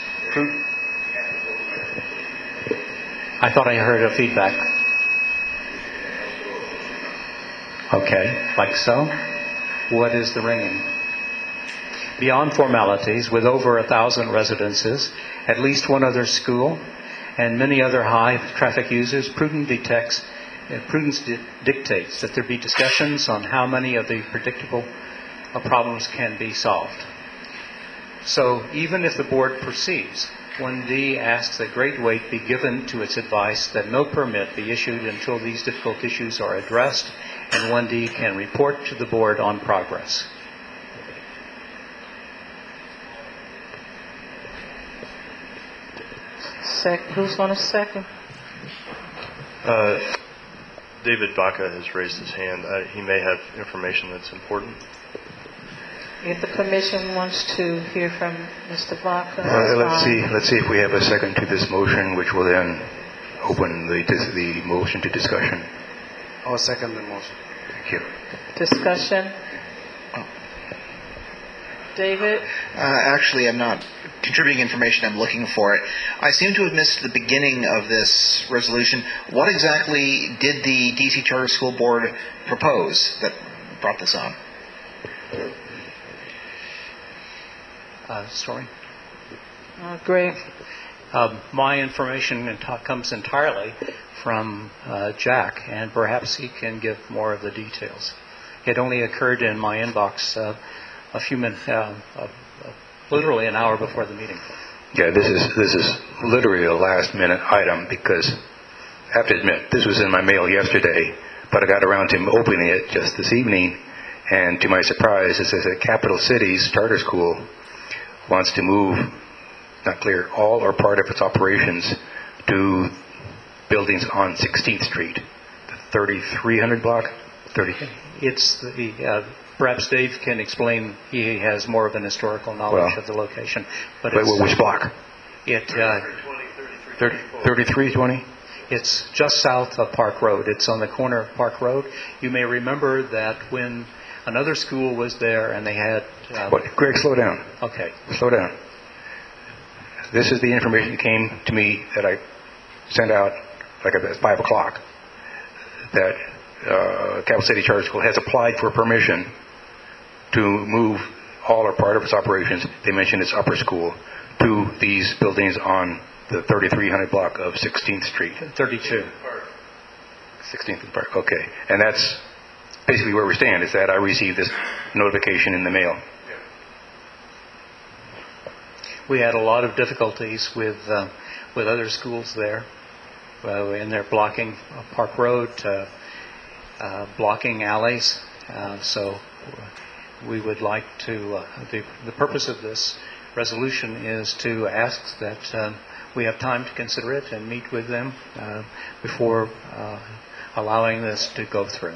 I thought I heard a feedback. Okay, like so. What is the ringing? Beyond formalities, with over a thousand residences, at least one other school, and many other high-traffic users, prudence detects, uh, prudence di- dictates that there be discussions on how many of the predictable uh, problems can be solved. So even if the board proceeds, one D asks that great weight be given to its advice that no permit be issued until these difficult issues are addressed, and one D can report to the board on progress. Sec- who's going to second? Uh, David Baca has raised his hand. Uh, he may have information that's important. If the commission wants to hear from Mister Baca, Uh, let's um, see. Let's see if we have a second to this motion, which will then open the dis- the motion to discussion. I'll second the motion. Thank you. discussion. David? Uh, actually, I'm not contributing information. I'm looking for it. I seem to have missed the beginning of this resolution. What exactly did the D C Charter School Board propose that brought this on? Uh, sorry? Uh, Greg? Uh, my information ent- comes entirely from uh, Jack, and perhaps he can give more of the details. It only occurred in my inbox uh, a few minutes, uh, uh, uh, literally an hour before the meeting. Yeah, this is this is literally a last minute item because I have to admit this was in my mail yesterday, but I got around to opening it just this evening, and to my surprise, it says that Capital Cities Charter School wants to move not clear, all or part of its operations to buildings on sixteenth Street, the thirty-three hundred block? thirty It's the, uh, perhaps Dave can explain. He has more of an historical knowledge Well, of the location. But Wait, it's, which block? It, uh, thirty-three twenty? It's just south of Park Road. It's on the corner of Park Road. You may remember that when another school was there and they had... Uh, What? Greg, slow down. Okay. Slow down. This is the information that came to me that I sent out like at five o'clock, that uh, Capital City Charter School has applied for permission to move all or part of its operations, they mentioned its upper school, to these buildings on the thirty-three hundred block of sixteenth Street. thirty-two. sixteenth Park, okay. And that's basically where we stand, is that I received this notification in the mail. We had a lot of difficulties with uh, with other schools there, uh, and they're blocking Park Road, uh, uh, blocking alleys. Uh, so we would like to, uh, the, the purpose of this resolution is to ask that uh, we have time to consider it and meet with them uh, before uh, allowing this to go through.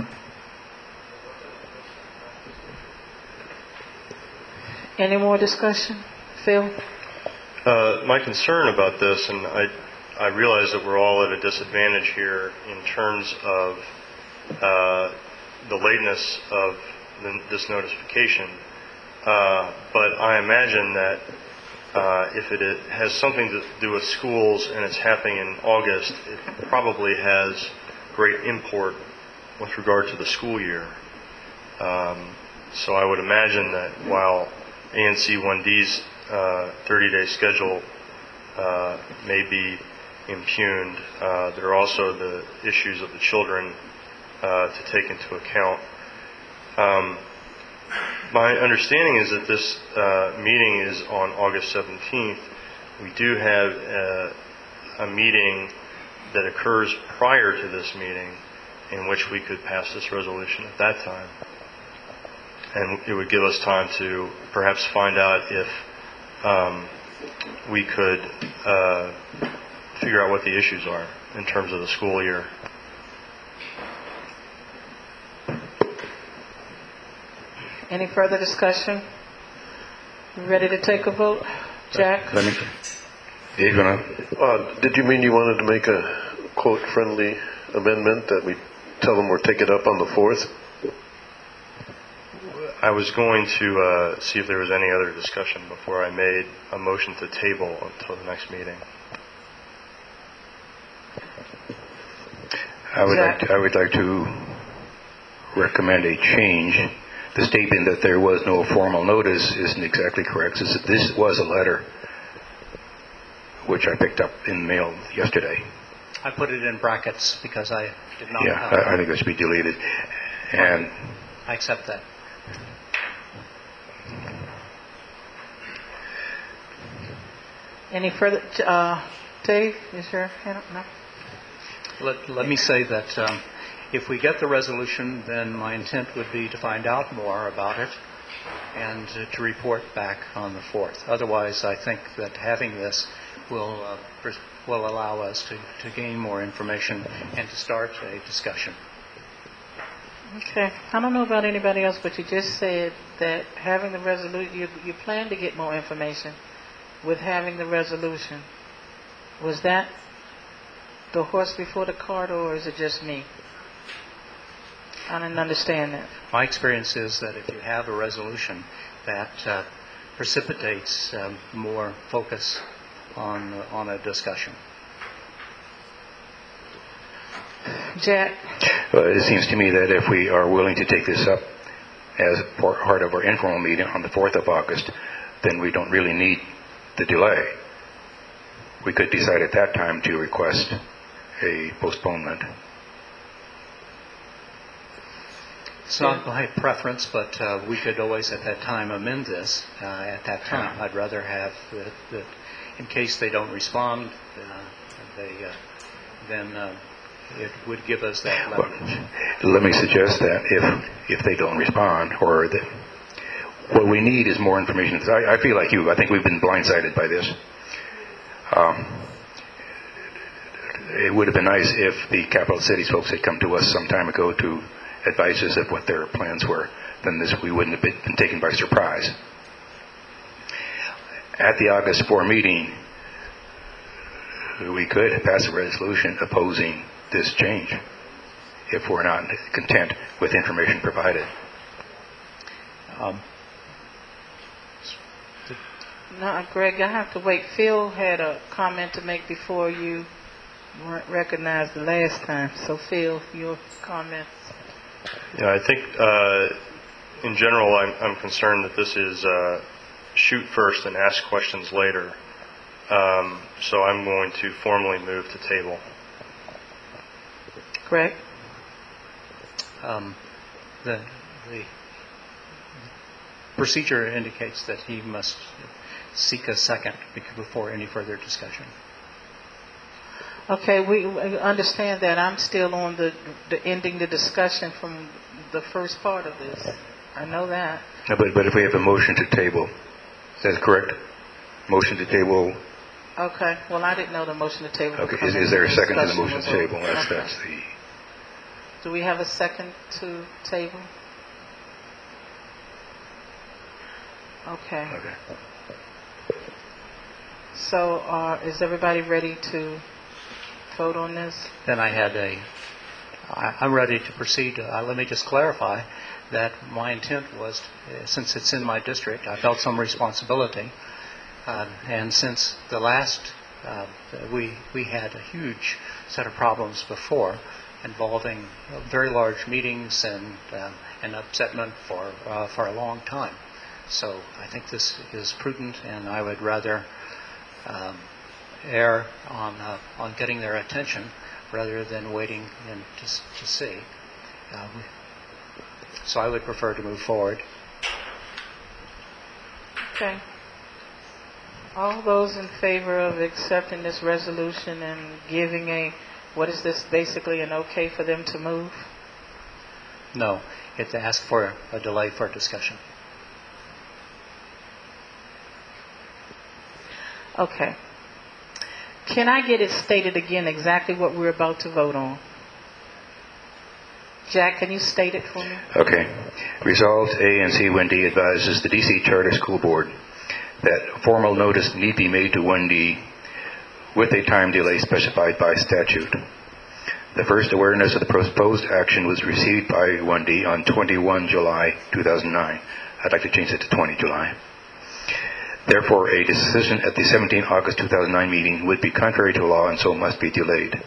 Any more discussion? Phil? Uh, my concern about this, and I, I realize that we're all at a disadvantage here in terms of uh, the lateness of the, this notification, uh, but I imagine that uh, if it, it has something to do with schools and it's happening in August, it probably has great import with regard to the school year. Um, so I would imagine that while A N C one D's uh, thirty-day schedule uh, may be impugned, uh, there are also the issues of the children uh, to take into account. Um, my understanding is that this uh, meeting is on August seventeenth. We do have a, a meeting that occurs prior to this meeting in which we could pass this resolution at that time. And it would give us time to perhaps find out if um, we could uh, figure out what the issues are in terms of the school year. Any further discussion? You ready to take a vote? Jack? Let me... Dave, you wanna... Uh, did you mean you wanted to make a quote-friendly amendment that we tell them we're taking it up on the fourth? I was going to uh, see if there was any other discussion before I made a motion to table until the next meeting. I would like to, I would like to recommend a change. The statement that there was no formal notice isn't exactly correct. This this was a letter which I picked up in the mail yesterday. I put it in brackets because I did not. Yeah, I, I think that should be deleted. And I accept that. Any further? Uh, Dave, is your hand up? No? Let, let me say that um, if we get the resolution, then my intent would be to find out more about it and uh, to report back on the fourth. Otherwise, I think that having this will uh, pers- will allow us to, to gain more information and to start a discussion. Okay. I don't know about anybody else, but you just said that having the resolution, you, you plan to get more information with having the resolution. Was that the horse before the cart, or is it just me? I didn't understand that. My experience is that if you have a resolution, that uh, precipitates um, more focus on uh, on a discussion. Jack? uh, it seems to me that if we are willing to take this up as part of our informal meeting on the fourth of August, then we don't really need the delay. We could decide at that time to request a postponement. It's not my preference, but uh, we could always at that time amend this uh, at that time. I'd rather have that, that in case they don't respond, uh, they, uh, then uh, it would give us that leverage. Well, let me suggest that if if they don't respond, or that what we need is more information. I, I feel like you. I think we've been blindsided by this. Um, it would have been nice if the capital cities folks had come to us some time ago to advise us of what their plans were. Then this we wouldn't have been, been taken by surprise. At the August fourth meeting, we could pass a resolution opposing this change if we're not content with information provided. Um, No, Greg, I have to wait. Phil had a comment to make before you weren't recognized the last time. So, Phil, your comments. Yeah, I think uh, in general, I'm, I'm concerned that this is uh, shoot first and ask questions later. Um, so I'm going to formally move to table. Greg? Um, the, the procedure indicates that he must seek a second before any further discussion. Okay, we we understand that. I'm still on the, the ending the discussion from the first part of this. I know that. No, but, but if we have a motion to table, is that correct? Motion to table. Okay, well, I didn't know the motion to table. Okay, is, is there a second to the Discussion motion was to table? over. That's, Okay. that's the... Do we have a second to table? Okay. Okay. So, uh, is everybody ready to vote on this? Then I had a, I, I'm ready to proceed. Uh, let me just clarify that my intent was, uh, since it's in my district, I felt some responsibility. Uh, and since the last, uh, we, we had a huge set of problems before involving uh, very large meetings and, uh, and upsetment for, uh, for a long time. So I think this is prudent, and I would rather um, err on uh, on getting their attention rather than waiting and to, to see. Uh, so I would prefer to move forward. Okay. All those in favor of accepting this resolution and giving a, what is this, basically an okay for them to move? No, it's ask for a delay for discussion. Okay. Can I get it stated again exactly what we're about to vote on? Jack, can you state it for me? Okay. Resolved, A and C one D advises the D C Charter School Board that formal notice need be made to one D with a time delay specified by statute. The first awareness of the proposed action was received by one D on twenty-first July two thousand nine. I'd like to change it to twentieth July. Therefore, a decision at the seventeenth August two thousand nine meeting would be contrary to law and so must be delayed.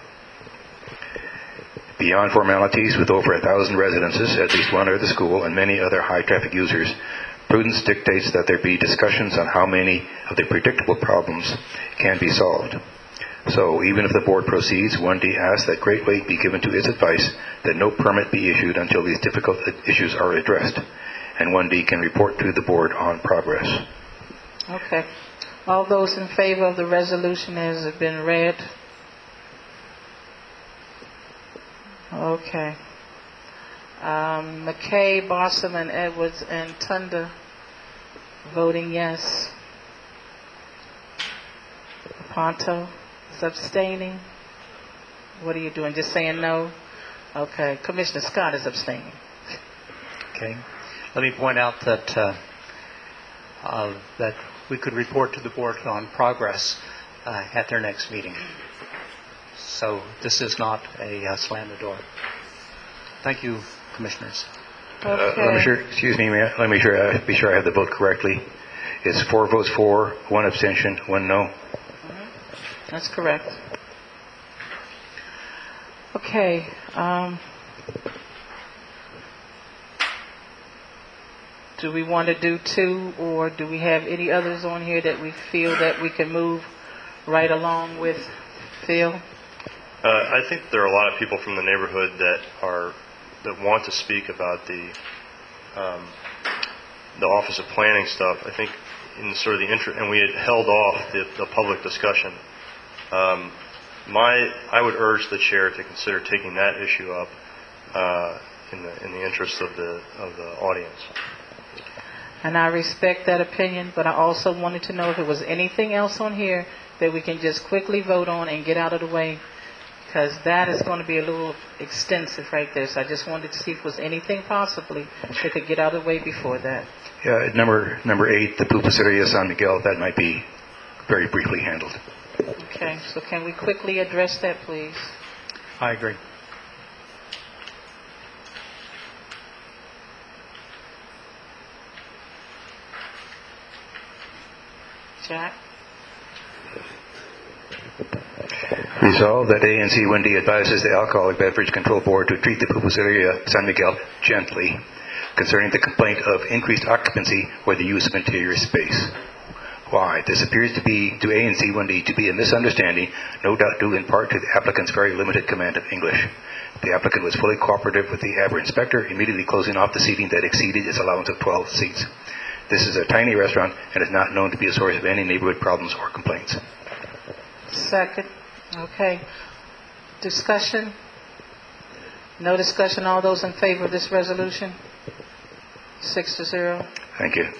Beyond formalities, with over a thousand residences, at least one at the school, and many other high-traffic users, prudence dictates that there be discussions on how many of the predictable problems can be solved. So, even if the board proceeds, one D asks that great weight be given to its advice that no permit be issued until these difficult issues are addressed, and one D can report to the board on progress. Okay. All those in favor of the resolution as it been read? Okay. Um, McKay, Barsom, and Edwards, and Tunda voting yes. Ponto is abstaining. What are you doing? Just saying no? Okay. Commissioner Scott is abstaining. Okay. Let me point out that uh, uh, that we could report to the board on progress uh, at their next meeting. So this is not a uh, slam the door. Thank you, commissioners. Okay. Uh, let me sure, excuse me, may I, let me sure, uh, be sure I have the vote correctly. It's four votes for, one abstention, one no. Mm-hmm. That's correct. Okay. Um, do we want to do two, or do we have any others on here that we feel that we can move right along with? Phil? Uh, I think there are a lot of people from the neighborhood that are that want to speak about the um, the Office of Planning stuff. I think in sort of the inter- and we had held off the, the public discussion. Um, my I would urge the chair to consider taking that issue up uh, in the in the interest of the of the audience. And I respect that opinion, but I also wanted to know if there was anything else on here that we can just quickly vote on and get out of the way, because that is going to be a little extensive right there. So I just wanted to see if there was anything possibly that could get out of the way before that. Yeah, number number eight, the Pupuseria San Miguel, that might be very briefly handled. Okay, so can we quickly address that, please? I agree. Jack? Resolved that A N C Wendy advises the Alcoholic Beverage Control Board to treat the Pupuseria San Miguel gently concerning the complaint of increased occupancy or the use of interior space. Why? This appears to be, to A N C Wendy, to be a misunderstanding, no doubt due in part to the applicant's very limited command of English. The applicant was fully cooperative with the A B R inspector, immediately closing off the seating that exceeded its allowance of twelve seats. This is a tiny restaurant and is not known to be a source of any neighborhood problems or complaints. Second. Okay. Discussion? No discussion. All those in favor of this resolution? Six to zero. Thank you.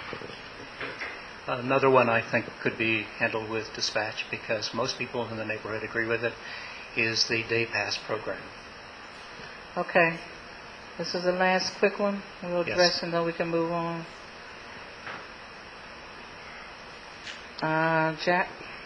Another one I think could be handled with dispatch, because most people in the neighborhood agree with it, is the day pass program. Okay. This is the last quick one. We'll Yes. address and then we can move on. Uh, Jack?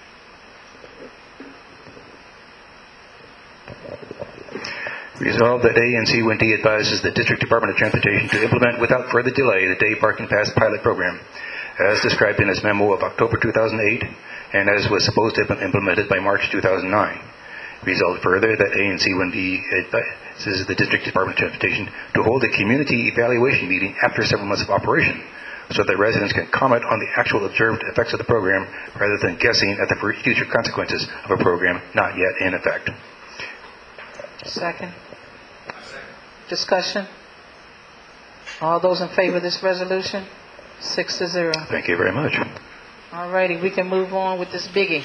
Resolved that A N C Wendy advises the District Department of Transportation to implement without further delay the Day Parking Pass pilot program as described in its memo of October two thousand eight and as was supposed to have been implemented by March two thousand nine. Resolved further that A N C Wendy advises the District Department of Transportation to hold a community evaluation meeting after several months of operation so that residents can comment on the actual observed effects of the program rather than guessing at the future consequences of a program not yet in effect. Second. Discussion? All those in favor of this resolution? Six to zero. Thank you very much. All righty, we can move on with this biggie.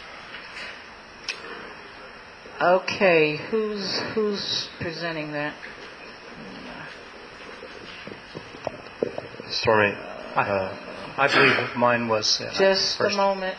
Okay, who's who's presenting that? Stormy, I, uh, I believe mine was uh, Just first. a moment.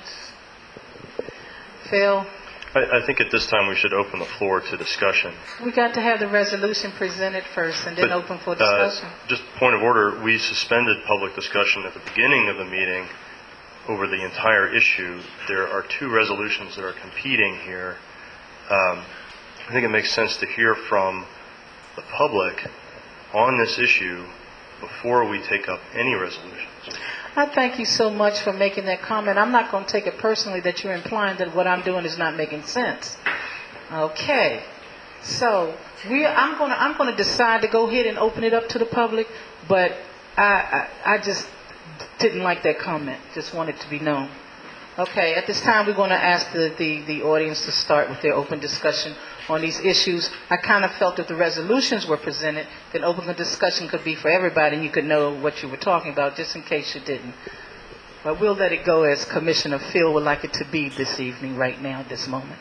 Phil, I, I think at this time we should open the floor to discussion. we got to have the resolution presented first and then But, open for uh, discussion. Just point of order, we suspended public discussion at the beginning of the meeting over the entire issue. There are two resolutions that are competing here. Um, I think it makes sense to hear from the public on this issue before we take up any resolutions. I thank you so much for making that comment. I'm not going to take it personally that you're implying that what I'm doing is not making sense. Okay. So we, I'm going to I'm going to decide to go ahead and open it up to the public, but I, I, I just didn't like that comment. Just want it to be known. Okay. At this time, we're going to ask the, the, the audience to start with their open discussion on these issues. I kind of felt that the resolutions were presented, then open the discussion could be for everybody and you could know what you were talking about, just in case you didn't. But we'll let it go as Commissioner Phil would like it to be this evening, right now, at this moment.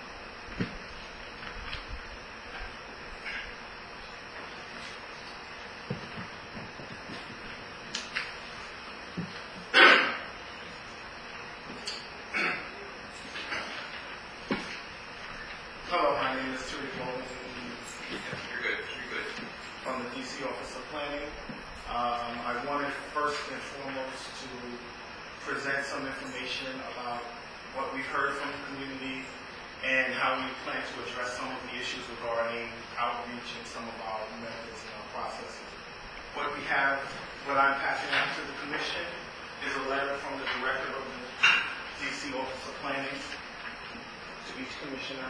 Hello, my name is Tariq Bowles. You're good. You're good. From the D C Office of Planning. Um, I wanted first and foremost to present some information about what we've heard from the community and how we plan to address some of the issues regarding outreach and some of our methods and our processes. What we have, what I'm passing out to the Commission is a letter from the Director of the D C Office of Planning to each Commissioner,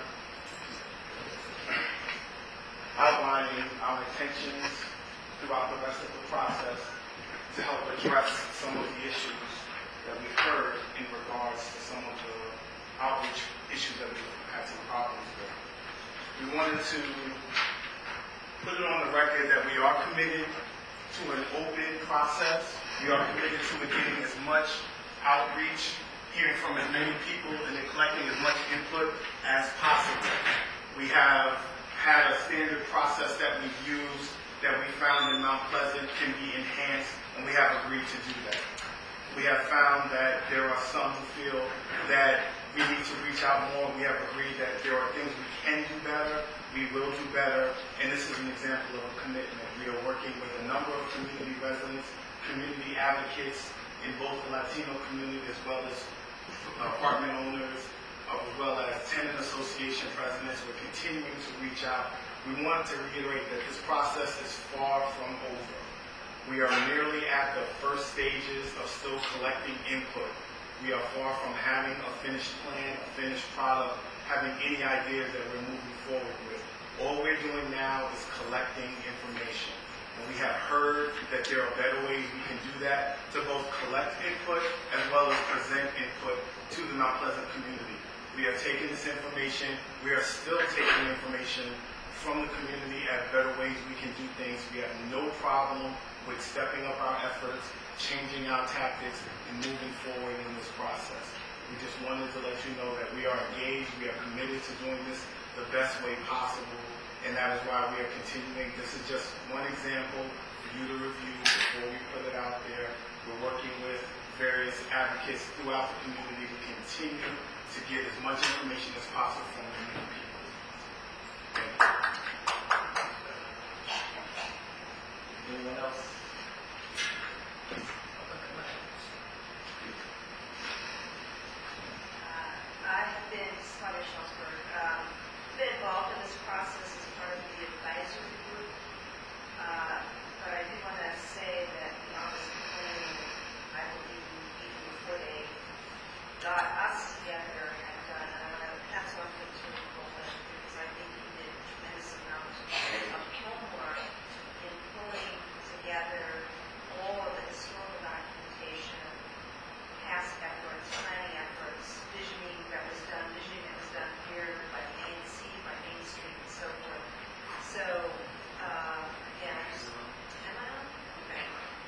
outlining our intentions throughout the rest of the process to help address some of the issues that we've heard in regards to some of the outreach issues that we've had some problems with. We wanted to put it on the record that we are committed to an open process. We are committed to getting as much outreach, hearing from as many people, and then collecting as much input as possible. We have had a standard process that we've used that we found in Mount Pleasant can be enhanced, and we have agreed to do that. We have found that there are some who feel that we need to reach out more. We have agreed that there are things we can do better, we will do better, and this is an example of a commitment. We are working with a number of community residents, community advocates in both the Latino community as well as apartment owners, as well as tenant association presidents. We're continuing to reach out. We want to reiterate that this process is far from over. We are merely at the first stages of still collecting input. We are far from having a finished plan, a finished product, having any ideas that we're moving forward with. All we're doing now is collecting information. And we have heard that there are better ways we can do that to both collect input as well as present input to the Mount Pleasant community. We have taken this information. We are still taking information from the community as better ways we can do things. We have no problem with stepping up our efforts, changing our tactics, and moving forward in this process. We just wanted to let you know that we are engaged, we are committed to doing this the best way possible, and that is why we are continuing. This is just one example for you to review before we put it out there. We're working with various advocates throughout the community to continue to get as much information as possible from the community. Thank you. Anyone else? I have been, Claudia Schultzberg, um, been involved in this process as part of the advisory group. Uh, but I do want to say that the Office of Planning, I believe, even before they got us together, had done, and I want to pass on to Attorney Coleman, because I think he did a tremendous amount of homework in pulling together all of the historical documentation, past efforts, planning efforts, visioning that was done, visioning that was done here by the A N C, by Main Street, and so forth. So, uh, again, I just, am I on? Okay.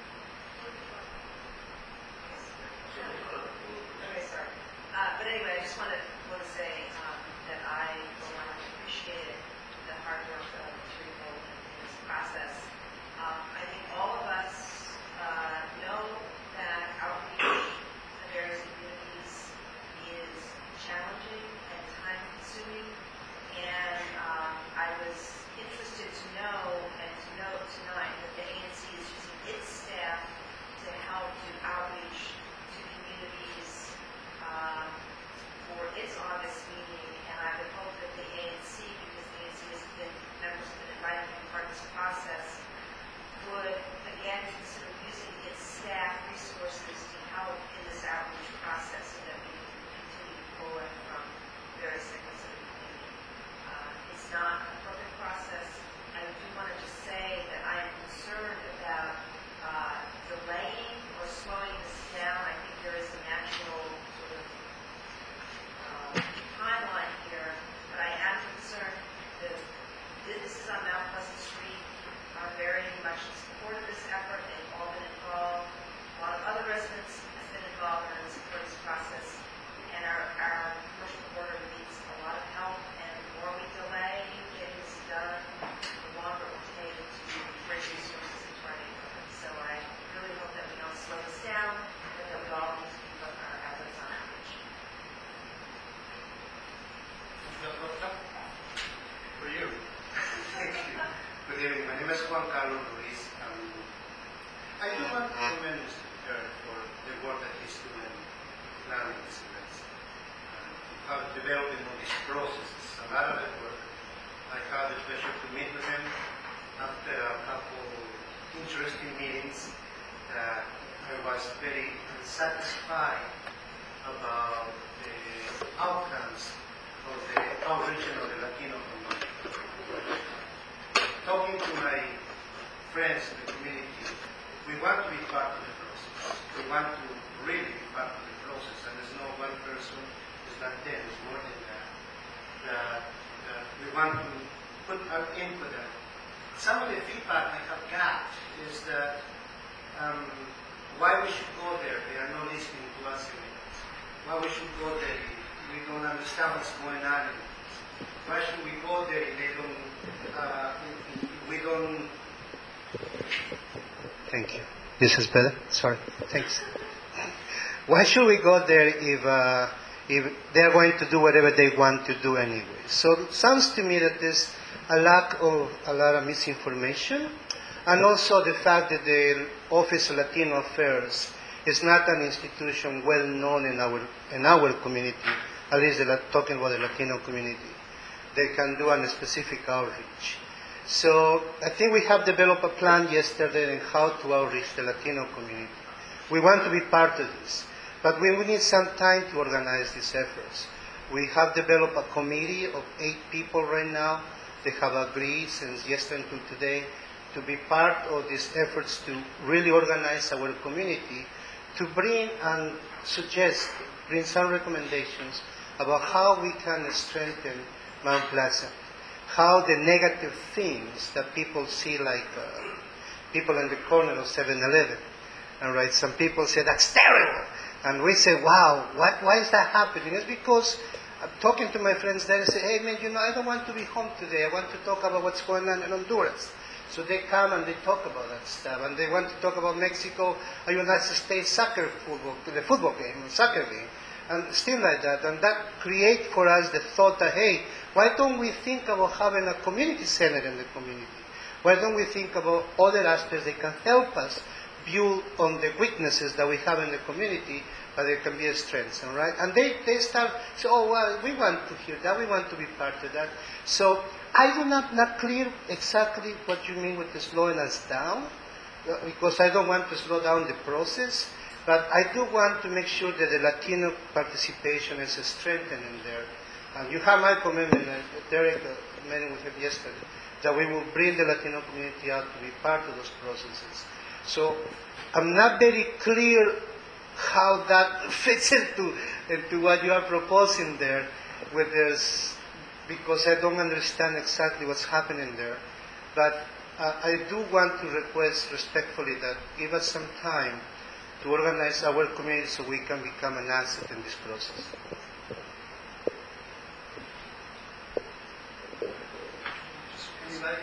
Okay, sorry. Uh, but anyway, I just want to, want to say um, that I, for one, appreciated the hard work of Attorney Coleman in this process. Um, I think all of us uh, know that outreach to various communities is challenging and time-consuming, and um, I was interested to know and to note tonight that the A N C is using its staff to help do outreach to communities um, for its August meeting, and I would hope that the A N C, because the A N C has been, members have been invited to be part of this process, would again consider using its staff resources to help in this outreach process so that we can continue to pull in from various segments of the community. Uh, it's not a perfect process. I do want to just say that I am concerned about uh, delaying or slowing this down. I think there is a natural sort of uh, timeline here, but I am concerned that businesses on Mount Pleasant Street are very much in support of this effort. They've all been involved. A lot of other residents have been involved in this support this process. And our, our commercial corridor needs a lot of help. And the more we delay getting this done, the longer it will take to bring resources into our neighborhood. So I really hope that we don't slow this down, but that we all need to keep up our efforts on outreach. For you. Thank you. Good evening. My name is Juan Carlos Ruiz. Um, I do want to commend Mister Kerr for the work that he's doing planning these events. Uh, how developing all these processes, a lot of that work. I had the pleasure to meet with him after a couple interesting meetings. Uh, I was very satisfied about the outcomes of the outreach of the Latino community. Talking to my friends in the community, we want to be part of the process. We want to really be part of the process, and there's no one person who's not there, there's more than that. That, that we want to put our input in. Some of the feedback I have got is that um, why we should go there. They are not listening to us anymore. Why we should go there. We don't understand what's going on. Why should we go there? They don't. Uh, we don't Thank you. This is better? Sorry. Thanks. Why should we go there if, uh, if they're going to do whatever they want to do anyway? So it sounds to me that there's a lack of a lot of misinformation, and also the fact that the Office of Latino Affairs is not an institution well known in our in our community, at least the, talking about the Latino community. They can do a specific outreach. So I think we have developed a plan yesterday on how to outreach the Latino community. We want to be part of this, but we will need some time to organize these efforts. We have developed a committee of eight people right now. They have agreed since yesterday to today to be part of these efforts to really organize our community, to bring and suggest, bring some recommendations about how we can strengthen Mount Pleasant, how the negative things that people see, like uh, people in the corner of seven eleven, and right, some people say that's terrible, and we say, wow, what, why is that happening? It's because I'm talking to my friends there and say, hey man, you know, I don't want to be home today. I want to talk about what's going on in Honduras. So they come and they talk about that stuff, and they want to talk about Mexico, a United States soccer football, the football game, soccer game, and still like that. And that creates for us the thought that, hey, why don't we think about having a community center in the community? Why don't we think about other aspects that can help us build on the weaknesses that we have in the community, but there can be a strength, all right? And they, they start, say, oh, well, we want to hear that, we want to be part of that. So I do not, not clear exactly what you mean with the slowing us down, because I don't want to slow down the process, but I do want to make sure that the Latino participation is strengthened in there. And you have my commitment, uh, Derek, uh, meeting with him yesterday, that we will bring the Latino community out to be part of those processes. So I'm not very clear how that fits into, into what you are proposing there, with this, because I don't understand exactly what's happening there. But uh, I do want to request respectfully that give us some time to organize our community so we can become an asset in this process. Anybody?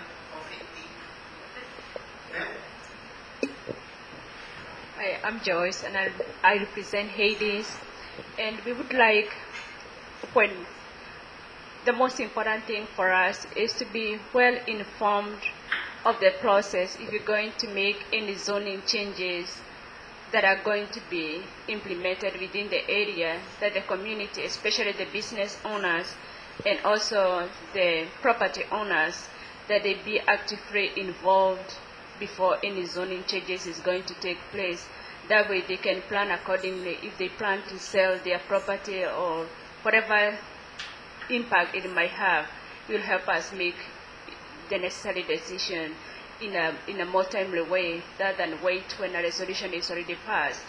Hi, I'm Joyce, and I, I represent Hades. And we would like, when the most important thing for us is to be well informed of the process if you're going to make any zoning changes that are going to be implemented within the area, that the community, especially the business owners and also the property owners, that they be actively involved before any zoning changes is going to take place. That way they can plan accordingly. If they plan to sell their property or whatever impact it might have, it will help us make the necessary decision in a, in a more timely way, rather than wait when a resolution is already passed.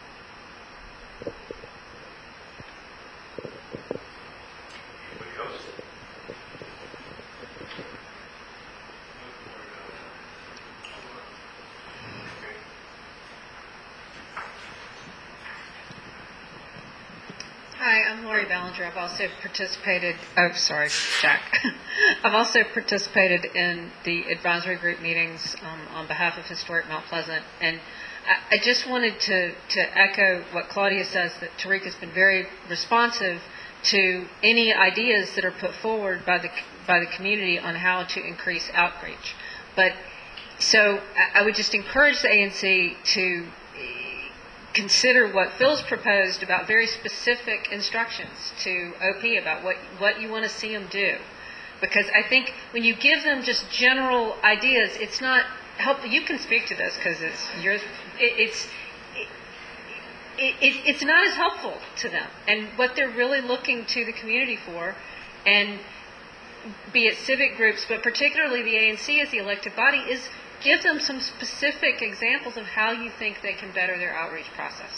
Hi, I'm Lori Ballinger. I've also participated, oh, sorry, Jack. I've also participated in the advisory group meetings um, on behalf of Historic Mount Pleasant. And I, I just wanted to, to echo what Claudia says, that Tariq has been very responsive to any ideas that are put forward by the, by the community on how to increase outreach. But so I, I would just encourage the A N C to consider what Phil's proposed about very specific instructions to O P about what, what you want to see them do. Because I think when you give them just general ideas, it's not helpful. You can speak to this because it's yours. It, it's it, it, it's not as helpful to them. And what they're really looking to the community for, and be it civic groups, but particularly the A N C as the elected body, is give them some specific examples of how you think they can better their outreach process.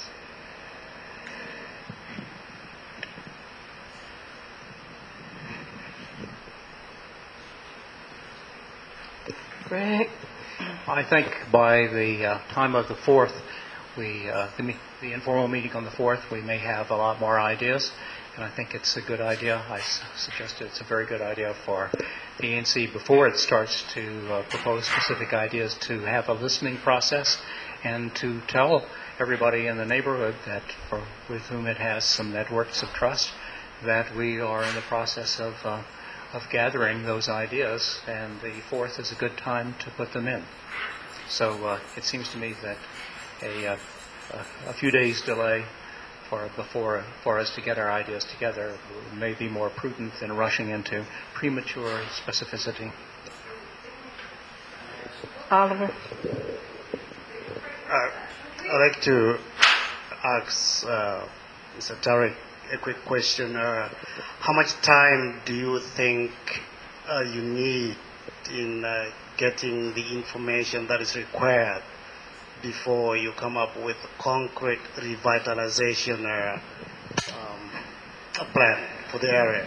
Greg? I think by the uh, time of the fourth, we uh, the, me- the informal meeting on the fourth, we may have a lot more ideas. and I think it's a good idea. I s- suggested it's a very good idea for the A N C, before it starts to uh, propose specific ideas, to have a listening process and to tell everybody in the neighborhood that for, with whom it has some networks of trust, that we are in the process of uh, of gathering those ideas, and the fourth is a good time to put them in. So uh, it seems to me that a, uh, a, a few days delay for before for us to get our ideas together may be more prudent than rushing into premature specificity. Oliver? Uh, I'd like to ask uh, Mister Tarek a quick question. Uh, how much time do you think uh, you need in uh, getting the information that is required before you come up with a concrete revitalization uh, um, a plan for the area?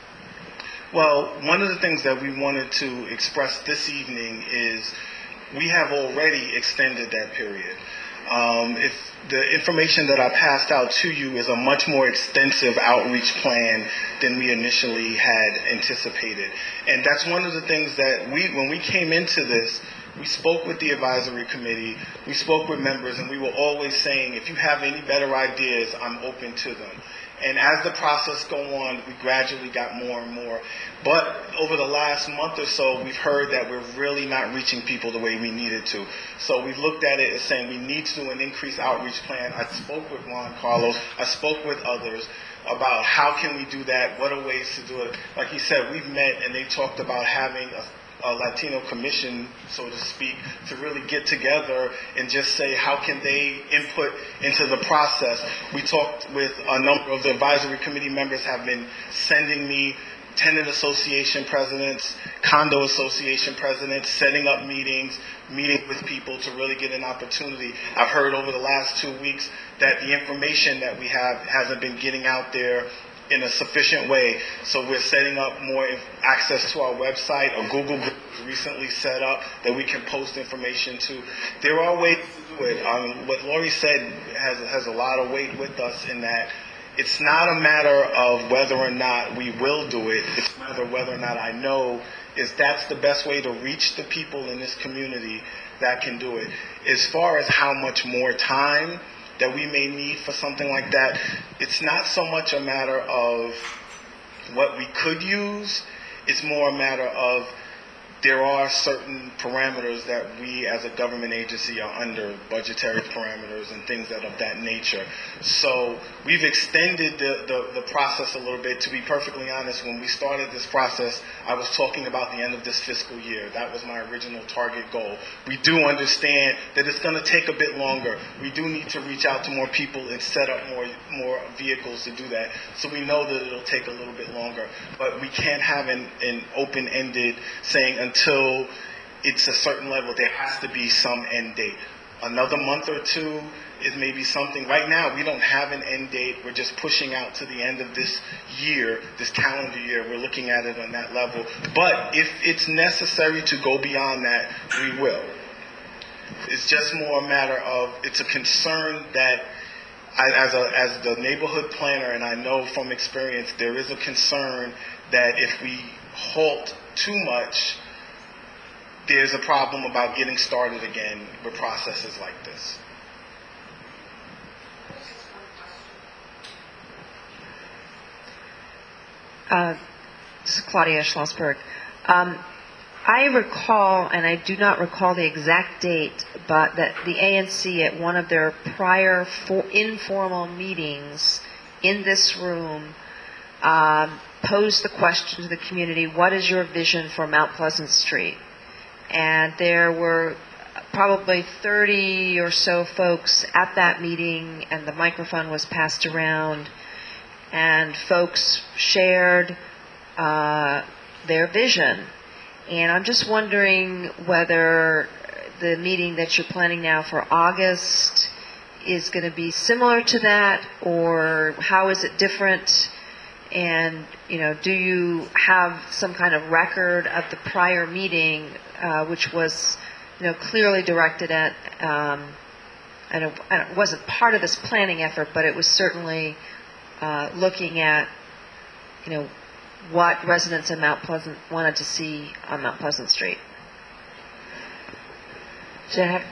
Well, one of the things that we wanted to express this evening is we have already extended that period. Um, if the information that I passed out to you is a much more extensive outreach plan than we initially had anticipated. And that's one of the things that we, when we came into this, we spoke with the advisory committee, we spoke with members, and we were always saying, if you have any better ideas, I'm open to them. And as the process go on, we gradually got more and more. But over the last month or so, we've heard that we're really not reaching people the way we needed to. So we looked at it as saying we need to do an increased outreach plan. I spoke with Juan Carlos. I spoke with others about how can we do that, what are ways to do it. Like he said, we've met and they talked about having a a Latino commission, so to speak, to really get together and just say how can they input into the process. We talked with a number of the advisory committee members have been sending me tenant association presidents, condo association presidents, setting up meetings, meeting with people to really get an opportunity. I've heard over the last two weeks that the information that we have hasn't been getting out there in a sufficient way. So we're setting up more access to our website. A Google group was recently set up that we can post information to. There are ways to do it. Um, what Lori said has, has a lot of weight with us in that it's not a matter of whether or not we will do it. It's a matter of whether or not I know is that's the best way to reach the people in this community that can do it. As far as how much more time that we may need for something like that, it's not so much a matter of what we could use, it's more a matter of there are certain parameters that we as a government agency are under, budgetary parameters and things that of that nature. So we've extended the, the, the process a little bit. To be perfectly honest, when we started this process, I was talking about the end of this fiscal year. That was my original target goal. We do understand that it's going to take a bit longer. We do need to reach out to more people and set up more, more vehicles to do that. So we know that it'll take a little bit longer. But we can't have an, an open-ended saying until it's a certain level, there has to be some end date. Another month or two is maybe something. Right now, we don't have an end date. We're just pushing out to the end of this year, this calendar year. We're looking at it on that level. But if it's necessary to go beyond that, we will. It's just more a matter of, it's a concern that I, as a as the neighborhood planner, and I know from experience, there is a concern that if we halt too much, there's a problem about getting started again with processes like this. Uh, this is Claudia Schlossberg. Um, I recall, and I do not recall the exact date, but that the A N C at one of their prior for informal meetings in this room um, posed the question to the community, what is your vision for Mount Pleasant Street? And there were probably thirty or so folks at that meeting, and the microphone was passed around, and folks shared uh, their vision. And I'm just wondering whether the meeting that you're planning now for August is going to be similar to that, or how is it different? And, you know, do you have some kind of record of the prior meeting, uh, which was, you know, clearly directed at, um, and it, and it wasn't part of this planning effort, but it was certainly uh, looking at, you know, what residents in Mount Pleasant wanted to see on Mount Pleasant Street. Jack?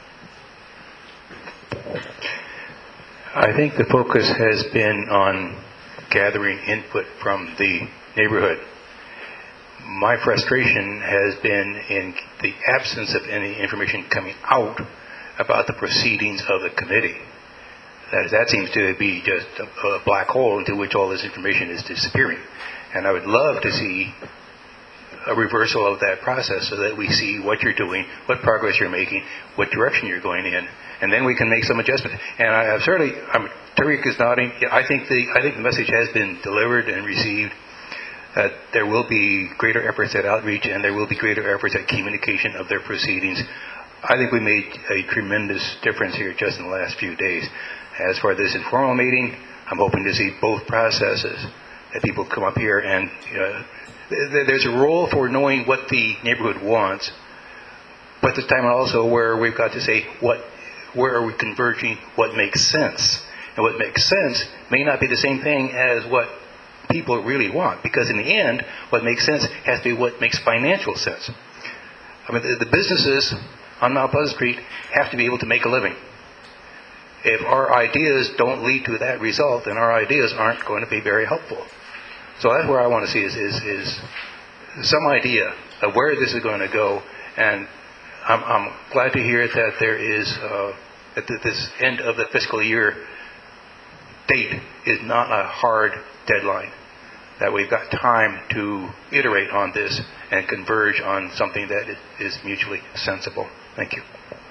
I think the focus has been on gathering input from the neighborhood. My frustration has been in the absence of any information coming out about the proceedings of the committee. That, that seems to be just a, a black hole into which all this information is disappearing. And I would love to see a reversal of that process so that we see what you're doing, what progress you're making, what direction you're going in, and then we can make some adjustments. And I have certainly, I'm, Tariq is nodding. I think the I think the message has been delivered and received. That there will be greater efforts at outreach and there will be greater efforts at communication of their proceedings. I think we made a tremendous difference here just in the last few days. As for this informal meeting, I'm hoping to see both processes, that people come up here and uh, th- there's a role for knowing what the neighborhood wants, but this time also where we've got to say what, where are we converging, what makes sense. And what makes sense may not be the same thing as what people really want, because in the end, what makes sense has to be what makes financial sense. I mean, the, the businesses on Mount Pleasant Street have to be able to make a living. If our ideas don't lead to that result, then our ideas aren't going to be very helpful. So that's where I want to see is, is, is some idea of where this is going to go. And I'm, I'm glad to hear that there is, uh, that this end of the fiscal year date is not a hard deadline, that we've got time to iterate on this and converge on something that is mutually sensible. Thank you.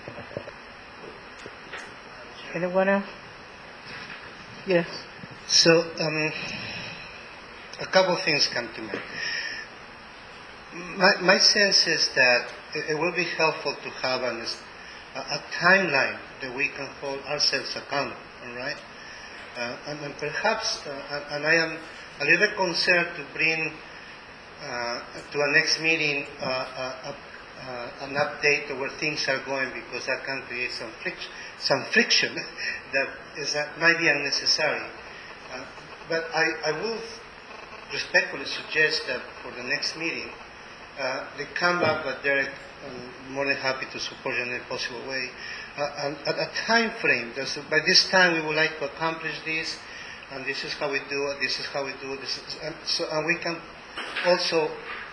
Anyone else? Yes. So, um, a couple of things come to mind. My, my sense is that it, it will be helpful to have an, a, a timeline that we can hold ourselves accountable, all right? Uh, and, and perhaps, uh, and I am a little bit concerned to bring uh, to our next meeting uh, uh, uh, an update of where things are going, because that can create some friction, some friction that is that might be unnecessary. Uh, but I, I will respectfully suggest that for the next meeting, uh, they come up with Derek. I'm more than happy to support you in any possible way. Uh, and at a time frame, there's, by this time we would like to accomplish this, and this is how we do it, this is how we do it, this is, and, so, and we can also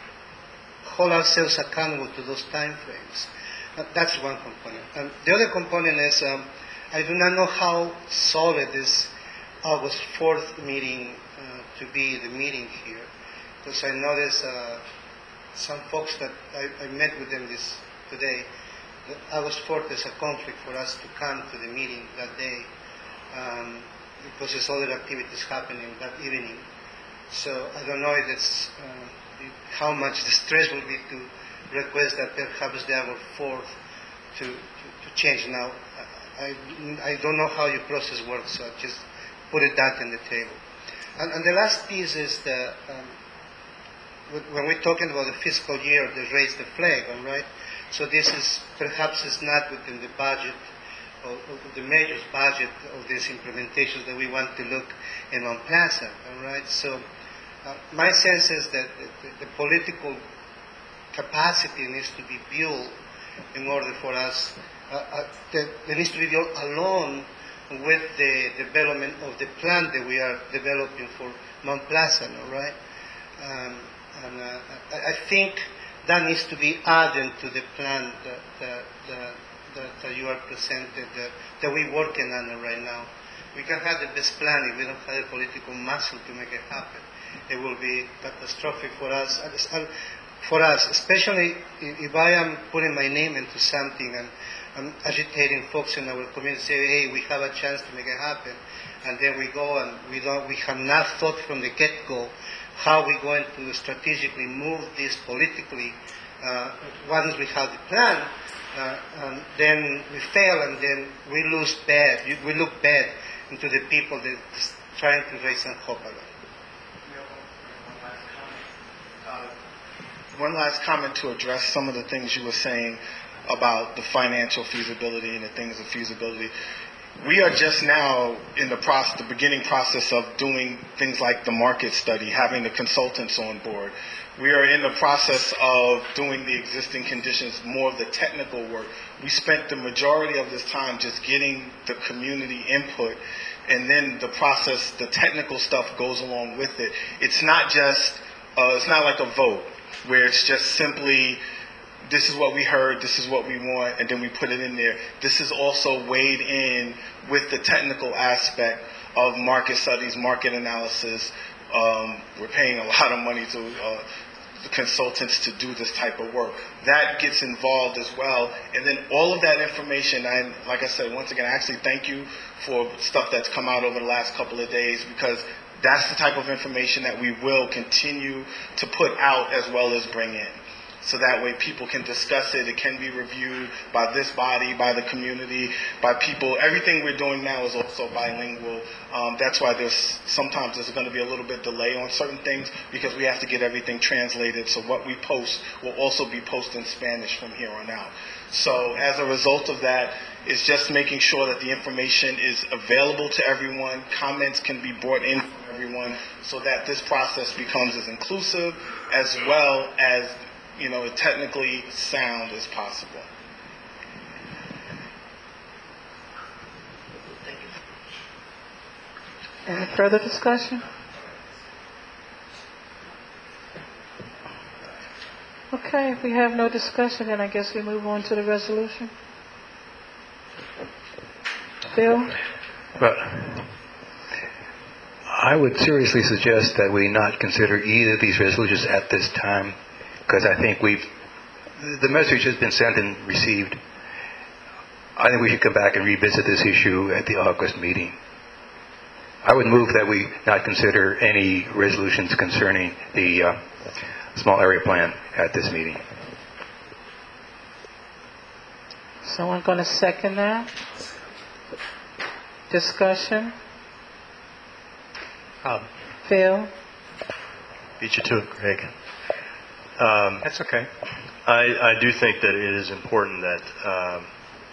hold ourselves accountable to those time frames. Uh, that's one component. And the other component is, um, I do not know how solid this August fourth meeting uh, to be the meeting here, because I noticed uh, some folks that I, I met with them this today, that August fourth is a conflict for us to come to the meeting that day, um, because there's other activities happening that evening. So I don't know if it's, uh, how much the stress will be to request that perhaps the August fourth to, to, to change now. I, I don't know how your process works, so I just put it that on the table. And, and the last piece is the, um, when we're talking about the fiscal year, the raise the flag, all right? So this is, perhaps is not within the budget, or, or the mayor's budget of these implementations that we want to look in Mount Pleasant, all right? So uh, my sense is that the, the, the political capacity needs to be built in order for us, uh, uh, that there needs to be built along with the development of the plan that we are developing for Mount Pleasant, all right? Um, and uh, I, I think that needs to be added to the plan that, that, that, that, that you are presented, that, that we're working on right now. We can have the best plan if we don't have the political muscle to make it happen. It will be catastrophic for us, and for us, especially if I am putting my name into something and I'm agitating folks in our community, say, hey, we have a chance to make it happen, and then we go and we don't, we have not thought from the get-go how we're going to strategically move this politically. Uh, once we have the plan, uh, and then we fail, and then we lose bad, we look bad into the people that are trying to raise some hope again. Uh, one last comment to address some of the things you were saying about the financial feasibility and the things of feasibility. we are just now in the process, the beginning process of doing things like the market study, having the consultants on board. We are in the process of doing the existing conditions, more of the technical work. We spent the majority of this time just getting the community input, and then the process, the technical stuff goes along with it. It's not just, uh, it's not like a vote where it's just simply, this is what we heard, this is what we want, and then we put it in there. This is also weighed in with the technical aspect of market studies, market analysis. Um, we're paying a lot of money to uh, the consultants to do this type of work. That gets involved as well. And then all of that information, and like I said, once again, I actually thank you for stuff that's come out over the last couple of days, because that's the type of information that we will continue to put out as well as bring in. So that way people can discuss it. It can be reviewed by this body, by the community, by people. Everything we're doing now is also bilingual. Um, that's why there's sometimes there's going to be a little bit delay on certain things, because we have to get everything translated. So what we post will also be posted in Spanish from here on out. So as a result of that, it's just making sure that the information is available to everyone. Comments can be brought in from everyone, so that this process becomes as inclusive as well as, you know, technically sound as possible. Any further discussion? Okay, if we have no discussion, then I guess we move on to the resolution. Bill? But I would seriously suggest that we not consider either of these resolutions at this time, because I think we've, the message has been sent and received. I think we should come back and revisit this issue at the August meeting. I would move that we not consider any resolutions concerning the uh, small area plan at this meeting. Someone going to second that? Discussion? Um, Phil? beat you to it, Greg. Um, That's okay. I, I do think that it is important that um,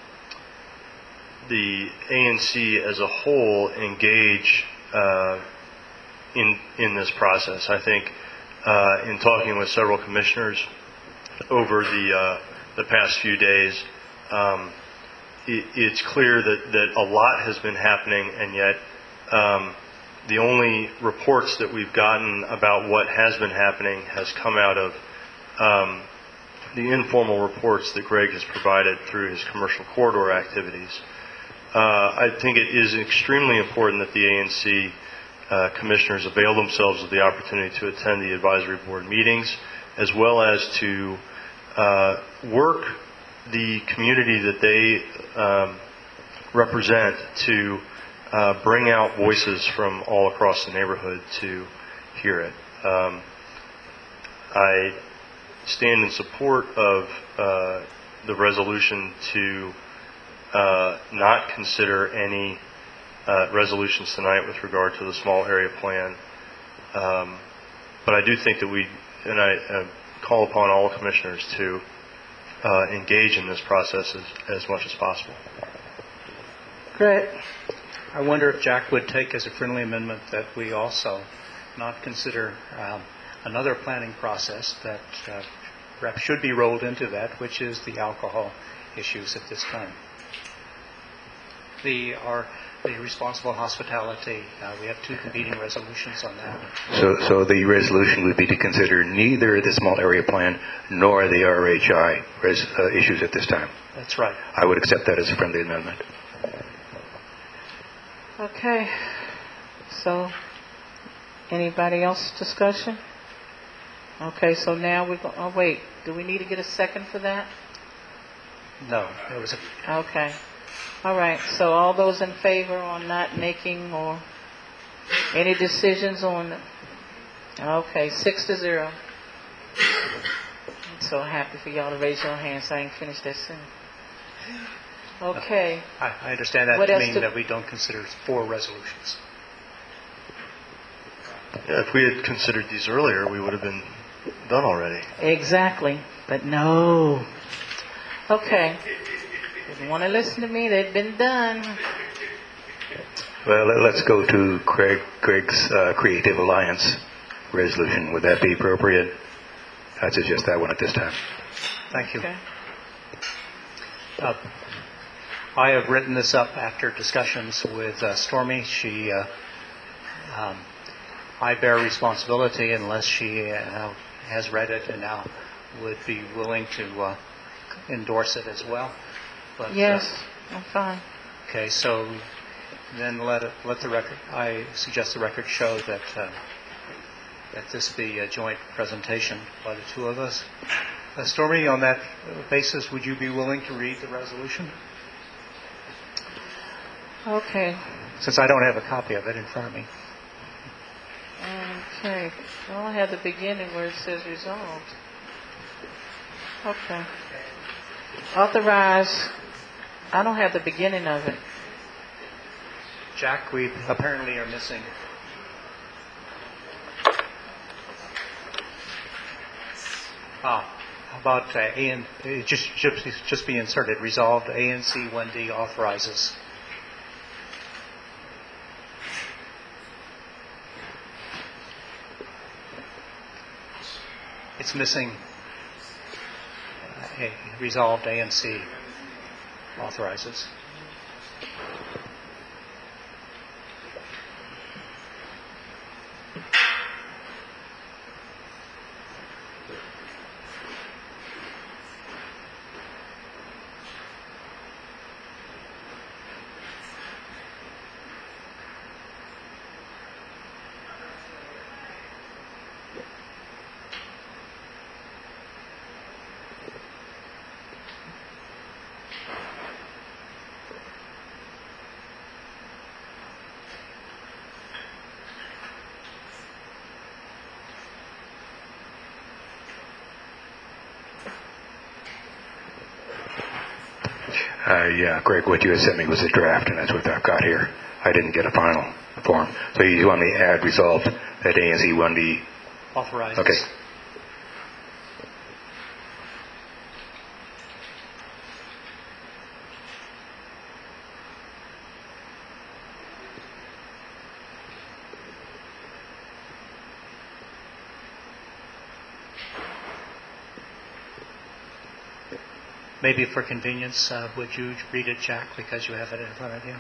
the A N C as a whole engage uh, in in this process. I think uh, in talking with several commissioners over the uh, the past few days, um, it, it's clear that, that a lot has been happening, and yet um, the only reports that we've gotten about what has been happening has come out of um, the informal reports that Greg has provided through his commercial corridor activities. Uh, I think it is extremely important that the A N C uh, commissioners avail themselves of the opportunity to attend the advisory board meetings, as well as to uh, work the community that they um, represent to uh, bring out voices from all across the neighborhood to hear it. Um, I stand in support of uh, the resolution to Uh, not consider any uh, resolutions tonight with regard to the small area plan. Um, but I do think that we, and I uh, call upon all commissioners to uh, engage in this process as, as much as possible. Great. I wonder if Jack would take as a friendly amendment that we also not consider um, another planning process that uh, perhaps should be rolled into that, which is the alcohol issues at this time. The our the responsible hospitality. Uh, we have two competing resolutions on that. So, so the resolution would be to consider neither the small area plan nor the R H I res, uh, issues at this time. That's right. I would accept that as a friendly amendment. Okay. So, anybody else discussion? Okay, so now we're going, oh wait, do we need to get a second for that? No, it was a... Okay. All right, so all those in favor on not making or any decisions on, okay, six to zero. I'm so happy for y'all to raise your hands so I ain't finished that soon. Okay. I, I understand that What to else mean do- that we don't consider four resolutions. Yeah, if we had considered these earlier, we would have been done already. Exactly, but no. Okay. If you want to listen to me, they've been done. Well, let- let's go to Craig, Craig's uh, Creative Alliance resolution. Would that be appropriate? I'd suggest that one at this time. Thank you. Okay. Uh, I have written this up after discussions with uh, Stormy. She, uh, um, I bear responsibility unless she uh, has read it and now would be willing to uh, endorse it as well. But, Yes, uh, I'm fine. okay, so then let it, let the record. I suggest the record show that uh, that this be a joint presentation by the two of us. Uh, Stormy, on that basis, would you be willing to read the resolution? Okay. Since I don't have a copy of it in front of me. Okay. Well, I have the beginning where it says resolved. Okay. Authorize. I don't have the beginning of it. Jack, we apparently are missing. Ah, how about uh, A and uh, just, just just be inserted. Resolved. A N C one D authorizes. It's missing. Uh, a, resolved. A N C authorizes. Uh, yeah, Greg, what you had sent me was a draft, and that's what I've got here. I didn't get a final form. So you want me to add resolved that A N C one D authorizes. Okay. Maybe for convenience, uh, would you read it, Jack, because you have it in front of you?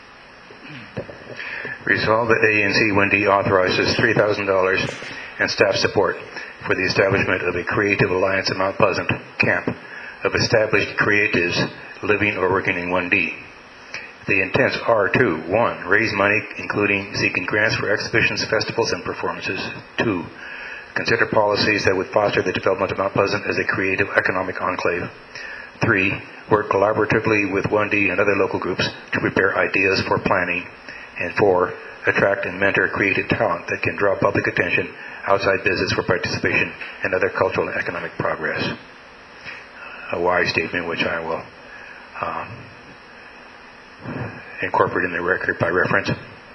Resolved that A N C one D authorizes three thousand dollars and staff support for the establishment of a Creative Alliance in Mount Pleasant camp of established creatives living or working in one D. The intents are to, one, raise money, including seeking grants for exhibitions, festivals, and performances. Two, consider policies that would foster the development of Mount Pleasant as a creative economic enclave. Three, work collaboratively with one D and other local groups to prepare ideas for planning. And four, attract and mentor creative talent that can draw public attention, outside business for participation, and other cultural and economic progress. A wise statement which I will um, incorporate in the record by reference.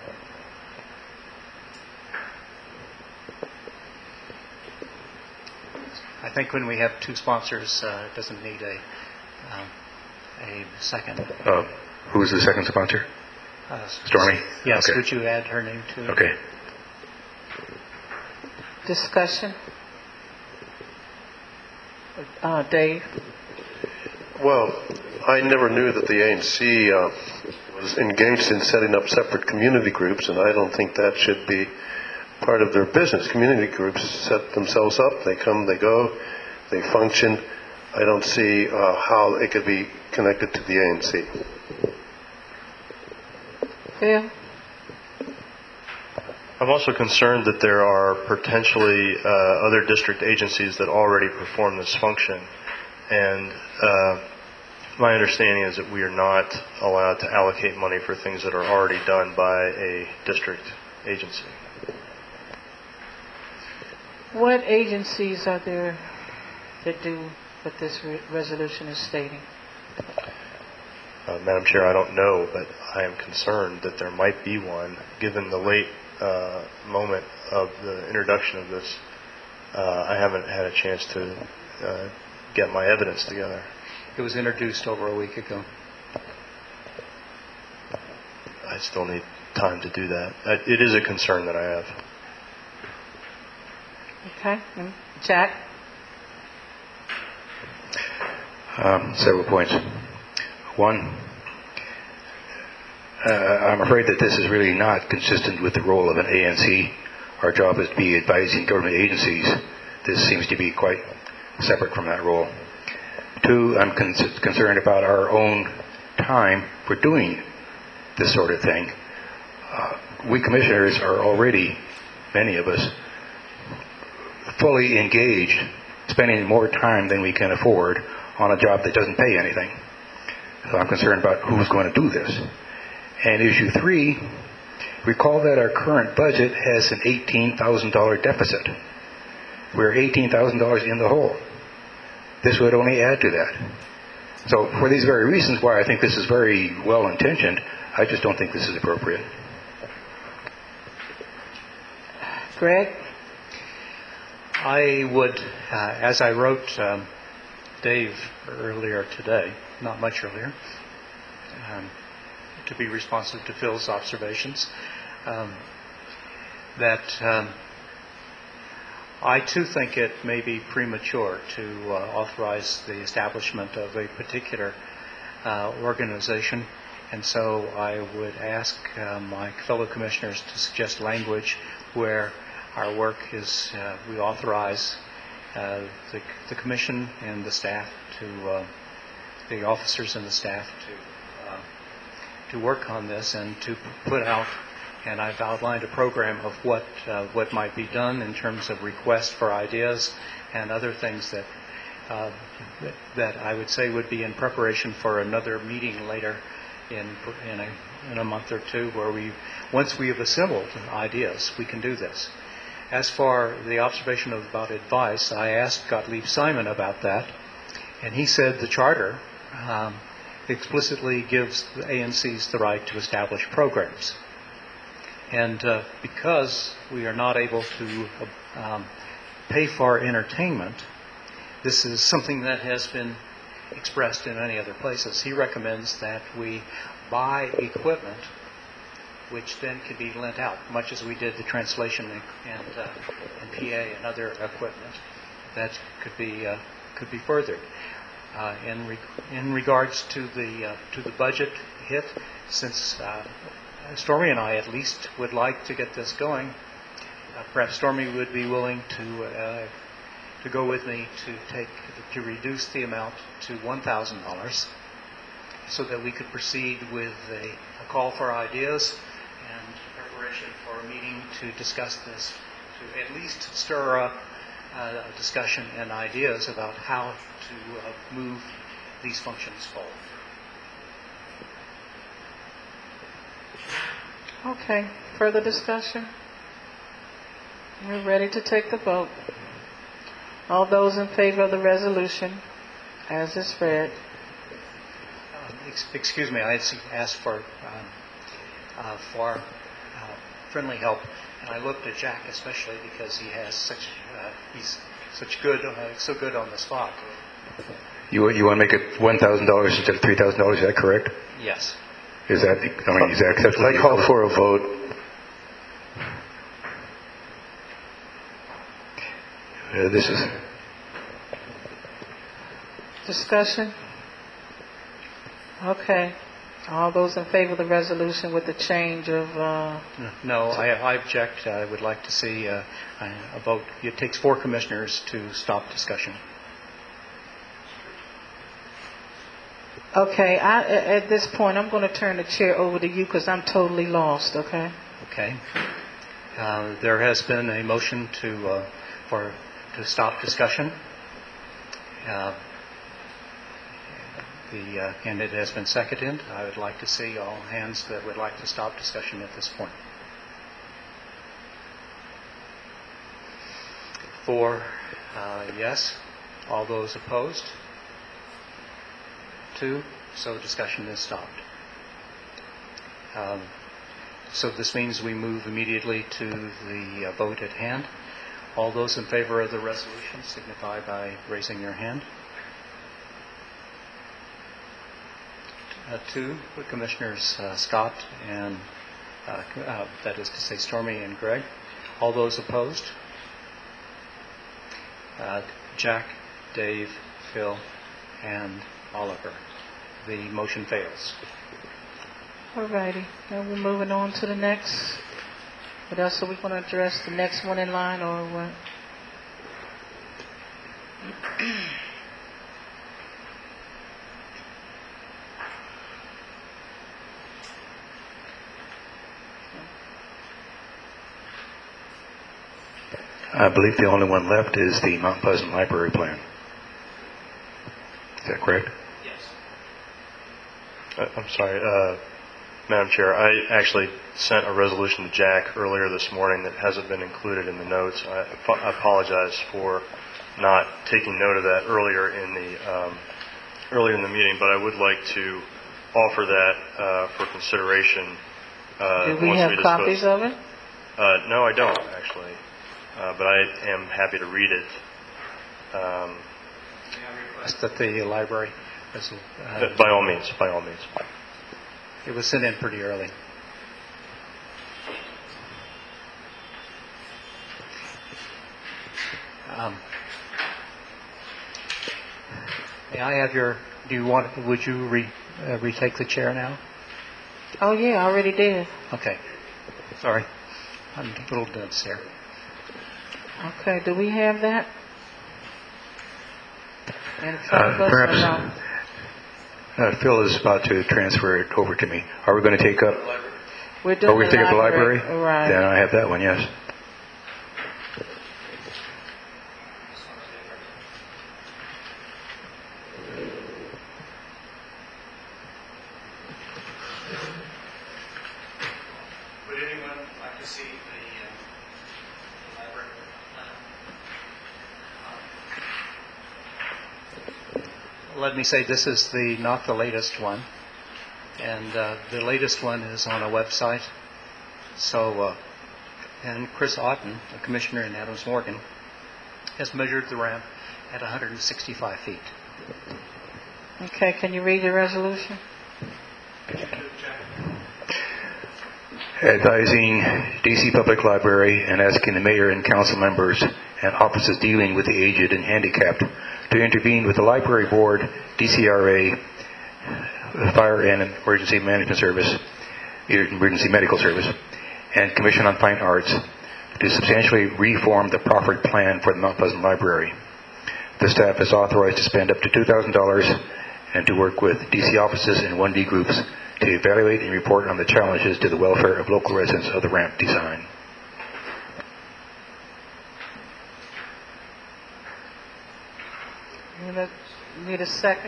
I think when we have two sponsors, uh, it doesn't need a um, a second. Uh, who's the second sponsor? Uh, Stormy? Yes. Okay. Would you add her name to it? Okay. Discussion. Uh, Dave. Well, I never knew that the A N C uh, was engaged in setting up separate community groups, and I don't think that should be part of their business. Community groups set themselves up, they come, they go, they function. I don't see uh, how it could be connected to the A N C. Phil? I'm also concerned that there are potentially uh, other district agencies that already perform this function, and uh, my understanding is that we are not allowed to allocate money for things that are already done by a district agency. What agencies are there that do what this re- resolution is stating? Uh, Madam Chair, I don't know, but I am concerned that there might be one, given the late uh, moment of the introduction of this. Uh, I haven't had a chance to uh, get my evidence together. It was introduced over a week ago. I still need time to do that. Uh, It is a concern that I have. Okay. And Jack? Um, several points. One, uh, I'm afraid that this is really not consistent with the role of an A N C. Our job is to be advising government agencies. This seems to be quite separate from that role. Two, I'm con- concerned about our own time for doing this sort of thing. Uh, we commissioners are already, many of us, fully engaged, spending more time than we can afford on a job that doesn't pay anything. So I'm concerned about who's going to do this. And issue three, recall that our current budget has an eighteen thousand dollars deficit. We're eighteen thousand dollars in the hole. This would only add to that. So for these very reasons why I think this is very well intentioned, I just don't think this is appropriate. Greg? I would, uh, as I wrote um, Dave earlier today, not much earlier, um, to be responsive to Phil's observations, um, that um, I too think it may be premature to uh, authorize the establishment of a particular uh, organization, and so I would ask uh, my fellow commissioners to suggest language where our work is, uh, we authorize uh, the, the commission and the staff to, uh, the officers and the staff to, uh, to work on this and to put out, and I've outlined a program of what, uh, what might be done in terms of requests for ideas and other things that, uh, that I would say would be in preparation for another meeting later in, in, a, in a month or two where we, once we have assembled ideas, we can do this. As for the observation about advice, I asked Gottlieb Simon about that, and he said the charter um, explicitly gives the A N Cs the right to establish programs. And uh, because we are not able to um, pay for entertainment, this is something that has been expressed in many other places. He recommends that we buy equipment which then can be lent out, much as we did the translation and, and, uh, and P A and other equipment that could be uh, could be furthered. Uh, in re- in regards to the uh, to the budget hit, since uh, Stormy and I at least would like to get this going, uh, perhaps Stormy would be willing to uh, to go with me to take to reduce the amount to one thousand dollars, so that we could proceed with a, a call for ideas and preparation for a meeting to discuss this, to at least stir up uh, a discussion and ideas about how to uh, move these functions forward. Okay. Further discussion? We're ready to take the vote. All those in favor of the resolution as is read? Um, ex- excuse me, I had asked for um, uh, for uh, friendly help, and I looked at Jack especially because he has such uh, he's such good uh, so good on the spot. You you want to make it one thousand dollars instead of three thousand dollars? Is that correct? Yes. Is that I mean is that acceptable? I call for a vote. Uh, this is Discussion? Okay. All those in favor of the resolution with the change of... Uh, No, I, I object. I would like to see uh, a vote. It takes four commissioners to stop discussion. okay. I, at this point, I'm going to turn the chair over to you because I'm totally lost, okay? Okay. Uh, there has been a motion to uh, for to stop discussion. Uh, the uh, and it has been seconded. I would like to see all hands that would like to stop discussion at this point. Four, uh, yes. All those opposed? Two. So discussion is stopped. Um, so this means we move immediately to the uh, vote at hand. All those in favor of the resolution signify by raising your hand. Uh, two, Commissioners uh, Scott and uh, uh, that is to say Stormy and Greg. All those opposed? Uh, Jack, Dave, Phil, and Oliver. The motion fails. All righty. Now we're moving on to the next. What else are we going to address? The next one in line or what? I believe the only one left is the Mount Pleasant Library Plan. Is that correct? Yes. Uh, I'm sorry, uh, Madam Chair. I actually sent a resolution to Jack earlier this morning that hasn't been included in the notes. I, I apologize for not taking note of that earlier in the um, earlier in the meeting, but I would like to offer that uh, for consideration. Uh, Do we once have we discuss. copies of it? Uh, no, I don't actually, uh, but I am happy to read it. Um, Request that the library. Uh, by all means, by all means. It was sent in pretty early. Um, may I have your? Do you want? Would you re, uh, retake the chair now? Oh yeah, I already did. Okay. Sorry, I'm a little dense here. Okay. Do we have that? In front Uh, of us or perhaps no? uh, Phil is about to transfer it over to me. Are we going to take up? We're doing Are we the going to take up the library. library? Right. Then I have that one. Yes. Would anyone like to see the, uh, the library plan? Let me say this is the not the latest one, and uh, the latest one is on a website. So, uh, and Chris Otten, a commissioner in Adams Morgan, has measured the ramp at one hundred sixty-five feet. Okay. Can you read the resolution? Advising D C Public Library and asking the mayor and council members and offices dealing with the aged and handicapped to intervene with the library board, D C R A, Fire and Emergency Management Service, Emergency Medical Service, and Commission on Fine Arts to substantially reform the proffered plan for the Mount Pleasant Library. The staff is authorized to spend up to two thousand dollars and to work with D C offices and one D groups to evaluate and report on the challenges to the welfare of local residents of the ramp design. Need a, need a second?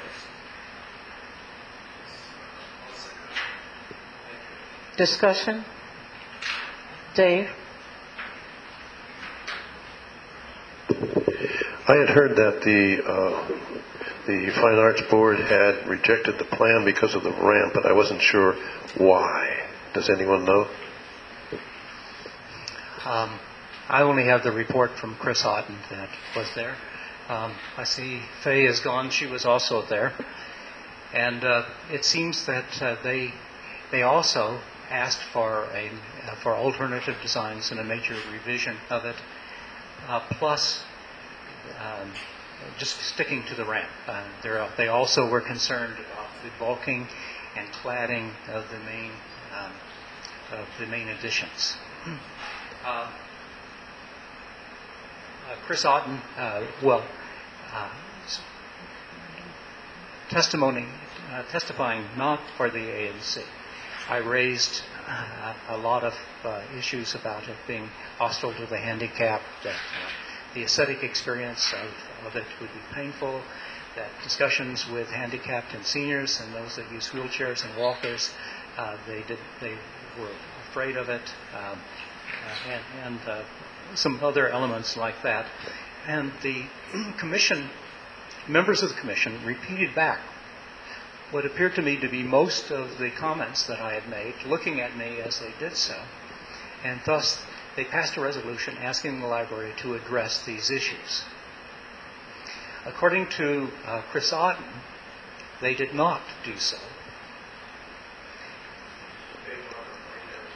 Discussion? Dave? I had heard that the uh, the Fine Arts Board had rejected the plan because of the ramp, but I wasn't sure why. Does anyone know? Um, I only have the report from Chris Otten that was there. Um, I see Faye is gone. She was also there. And uh, it seems that uh, they they also asked for a uh, for alternative designs and a major revision of it, uh, plus um, just sticking to the ramp. Uh, they're- they also were concerned about the bulking and cladding of the main um, of the main additions. Uh, uh, Chris Otten, uh, well, uh, s- testimony, uh, testifying not for the A N C. I raised uh, a lot of uh, issues about it being hostile to the handicapped, that uh, the aesthetic experience of, of it would be painful, that discussions with handicapped and seniors and those that use wheelchairs and walkers, uh, they did they were afraid of it, um, uh, and, and uh, some other elements like that. And the commission, members of the commission, repeated back what appeared to me to be most of the comments that I had made, looking at me as they did so, and thus they passed a resolution asking the library to address these issues. According to uh, Chris Otten, they did not do so.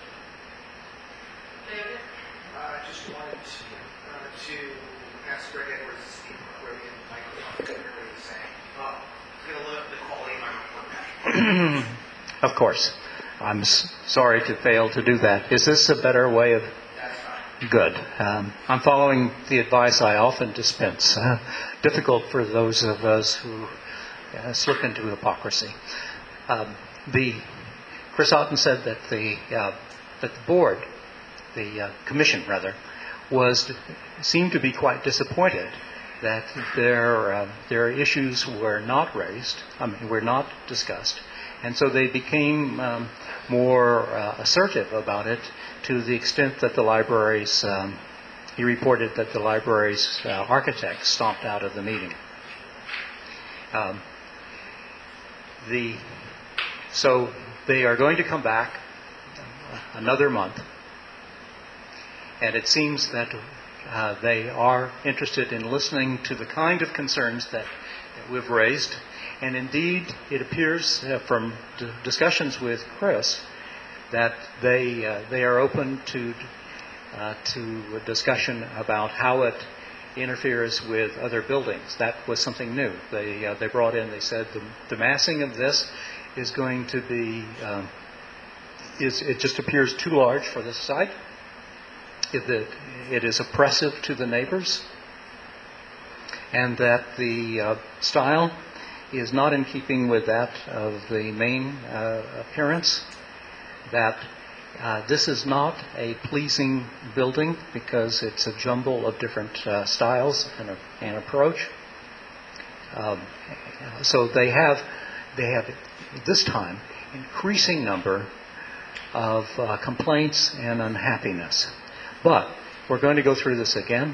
Of course. I'm s- sorry to fail to do that. Is this a better way of... Good. Um, I'm following the advice I often dispense. Uh, difficult for those of us who uh, slip into hypocrisy. Um, the Chris Otten said that the uh, that the board, the uh, commission rather, was seemed to be quite disappointed that their uh, their issues were not raised, I mean, were not discussed, and so they became um, more uh, assertive about it, to the extent that the library's, um, he reported that the library's uh, architect stomped out of the meeting. Um, the so they are going to come back another month, and it seems that uh, they are interested in listening to the kind of concerns that, that we've raised. And indeed, it appears uh, from d- discussions with Chris that they uh, they are open to uh, to a discussion about how it interferes with other buildings. That was something new. They uh, they brought in. They said the, the massing of this is going to be um, is it just appears too large for this site. It, it, it is oppressive to the neighbors, and that the uh, style is not in keeping with that of the main uh, appearance. That uh, this is not a pleasing building because it's a jumble of different uh, styles and, a, and approach. Um, so they have they have this time increasing number of uh, complaints and unhappiness. But we're going to go through this again.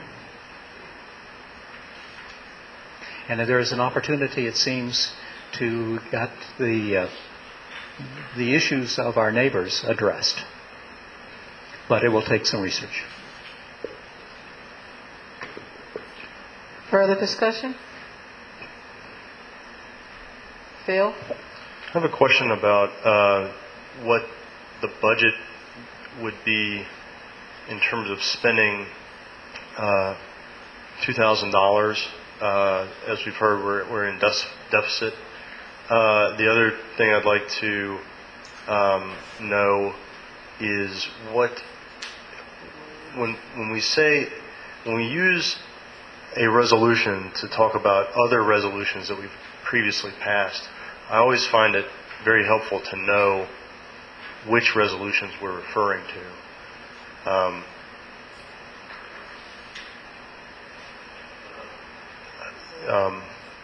And there is an opportunity, it seems, to get the uh, the issues of our neighbors addressed. But it will take some research. Further discussion? Phil? I have a question about uh, what the budget would be in terms of spending uh, two thousand dollars. Uh, as we've heard, we're, we're in des- deficit. Uh, the other thing I'd like to um, know is what, when when we say, when we use a resolution to talk about other resolutions that we've previously passed, I always find it very helpful to know which resolutions we're referring to. Um, um,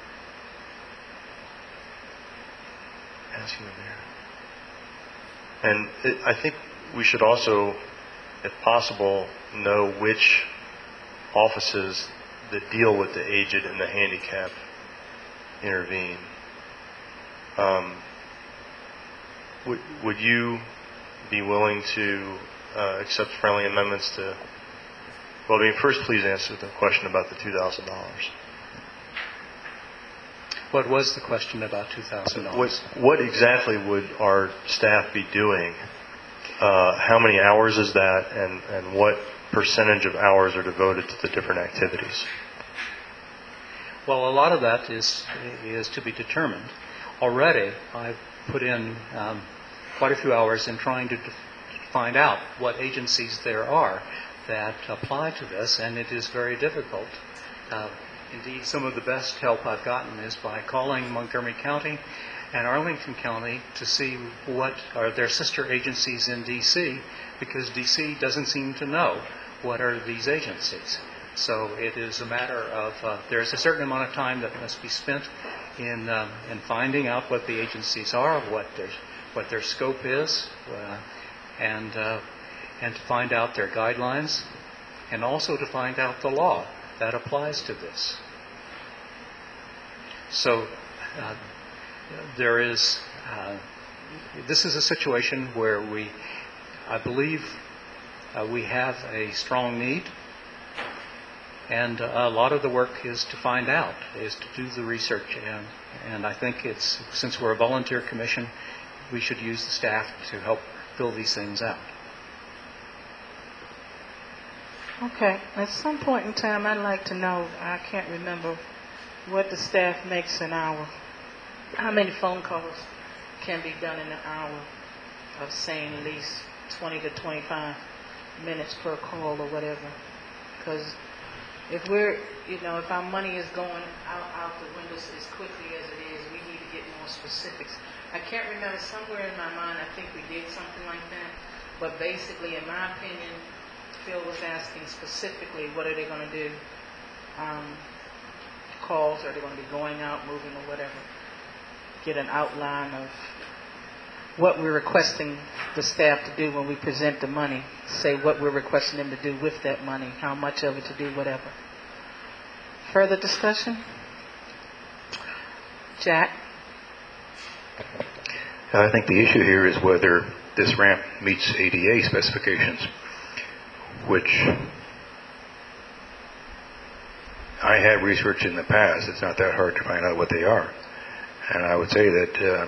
asking there. And it, I think we should also, if possible, know which offices that deal with the aged and the handicapped intervene. Um, would, would you be willing to uh, accept friendly amendments to... Well, I mean, first, please answer the question about the two thousand dollars. What was the question about two thousand dollars? What, what exactly would our staff be doing? Uh, how many hours is that, and, and what percentage of hours are devoted to the different activities? Well, a lot of that is is to be determined. Already, I've put in um, quite a few hours in trying to def- find out what agencies there are that apply to this, and it is very difficult. Uh, indeed, some of the best help I've gotten is by calling Montgomery County and Arlington County to see what are their sister agencies in D C, because D C doesn't seem to know what are these agencies. So it is a matter of, uh, there's a certain amount of time that must be spent in um, in finding out what the agencies are, what their what their scope is, uh, and uh, and to find out their guidelines, and also to find out the law that applies to this. So uh, there is, uh, this is a situation where we, I believe, uh, we have a strong need. And a lot of the work is to find out, is to do the research. And, and I think it's, since we're a volunteer commission, we should use the staff to help fill these things out. Okay. At some point in time, I'd like to know, I can't remember what the staff makes an hour. How many phone calls can be done in an hour of saying at least twenty to twenty-five minutes per call or whatever. Because if we're, you know, if our money is going out, out the windows as quickly as it is, we need to get more specifics. I can't remember, somewhere in my mind, I think we did something like that. But basically, in my opinion, Phil was asking specifically, what are they going to do? Um, calls, are they going to be going out, moving, or whatever? Get an outline of what we're requesting the staff to do when we present the money. Say what we're requesting them to do with that money, how much of it to do, whatever. Further discussion? Jack? I think the issue here is whether this ramp meets A D A specifications, which I have researched in the past. It's not that hard to find out what they are. And I would say that uh,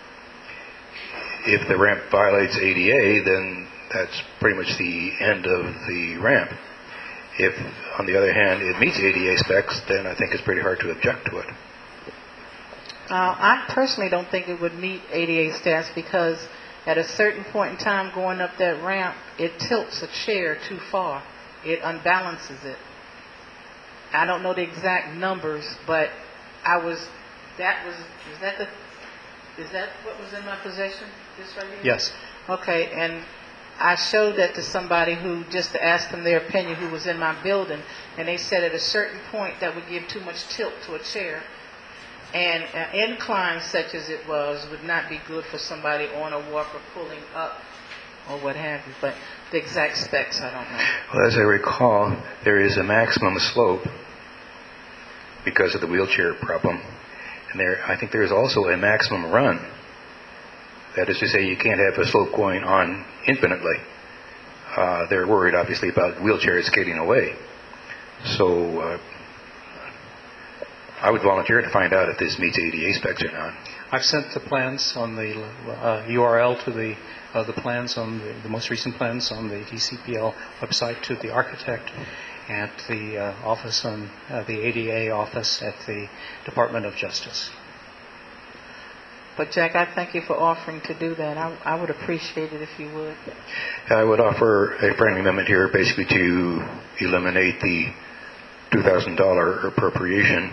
if the ramp violates A D A, then that's pretty much the end of the ramp. If, on the other hand, it meets A D A specs, then I think it's pretty hard to object to it. Uh, I personally don't think it would meet A D A stats because at a certain point in time going up that ramp, it tilts a chair too far. It unbalances it. I don't know the exact numbers, but I was, that was, is that the, is that what was in my possession? This right here? Yes. Okay, and I showed that to somebody who, just to ask them their opinion, who was in my building, and they said at a certain point that would give too much tilt to a chair. And an incline such as it was would not be good for somebody on a walker pulling up or what have you. But the exact specs, I don't know. Well, as I recall, there is a maximum slope because of the wheelchair problem. And there, I think there is also a maximum run. That is to say, you can't have a slope going on infinitely. Uh, they're worried, obviously, about wheelchairs skating away. So uh, I would volunteer to find out if this meets A D A specs or not. I've sent the plans on the uh, U R L to the uh, the plans on the, the most recent plans on the D C P L website to the architect at the uh, office on uh, the A D A office at the Department of Justice. But Jack, I thank you for offering to do that. I, I would appreciate it if you would. I would offer a friendly amendment here, basically to eliminate the two thousand dollars appropriation.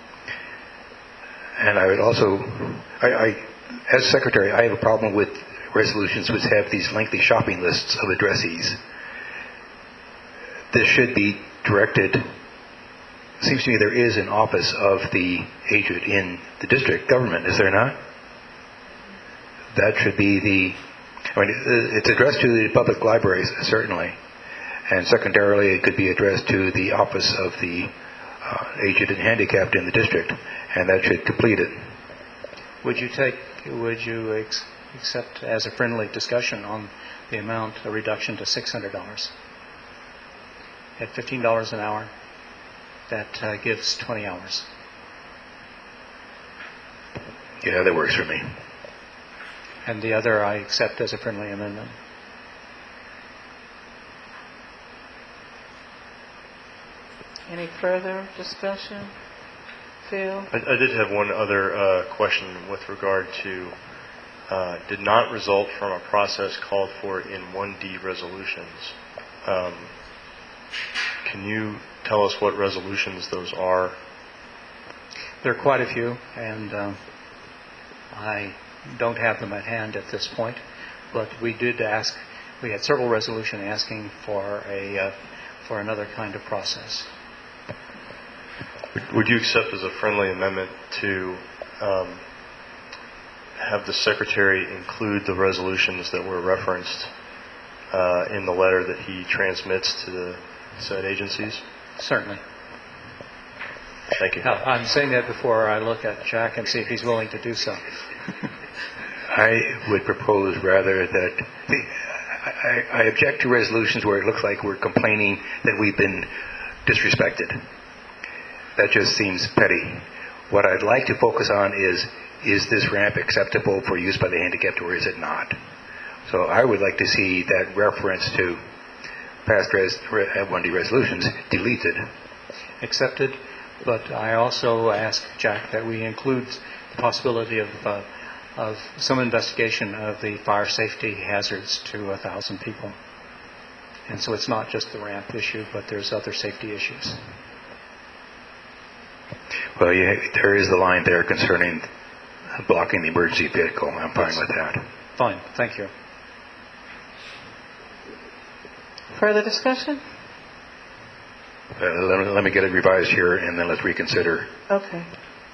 And I would also, I, I, as secretary, I have a problem with resolutions which have these lengthy shopping lists of addressees. This should be directed. It seems to me there is an office of the agent in the district government, is there not? That should be the, I mean, it's addressed to the public libraries, certainly. And secondarily, it could be addressed to the office of the uh, aged and handicapped in the district, and that should complete it. Would you take, would you ex- accept as a friendly discussion on the amount, a reduction to six hundred dollars? At fifteen dollars an hour, that uh, gives twenty hours. Yeah, that works for me. And the other I accept as a friendly amendment. Any further discussion? Phil? I, I did have one other uh, question with regard to, uh, did not result from a process called for in one D resolutions. Um, can you tell us what resolutions those are? There are quite a few, and um, I don't have them at hand at this point, but we did ask, we had several resolutions asking for a uh, for another kind of process. Would you accept as a friendly amendment to um, have the Secretary include the resolutions that were referenced uh, in the letter that he transmits to the said agencies? Certainly. Thank you. Now, I'm saying that before I look at Jack and see if he's willing to do so. I would propose rather that the, I, I object to resolutions where it looks like we're complaining that we've been disrespected. That just seems petty. What I'd like to focus on is, is this ramp acceptable for use by the handicapped or is it not? So I would like to see that reference to past res, one D resolutions deleted. Accepted, but I also ask Jack that we include the possibility of uh, of some investigation of the fire safety hazards to a thousand people. And so it's not just the ramp issue, but there's other safety issues. Well, yeah, there is the line there concerning blocking the emergency vehicle. I'm fine with that. Fine, thank you. Further discussion? Uh, let, me, let me get it revised here, and then let's reconsider. Okay.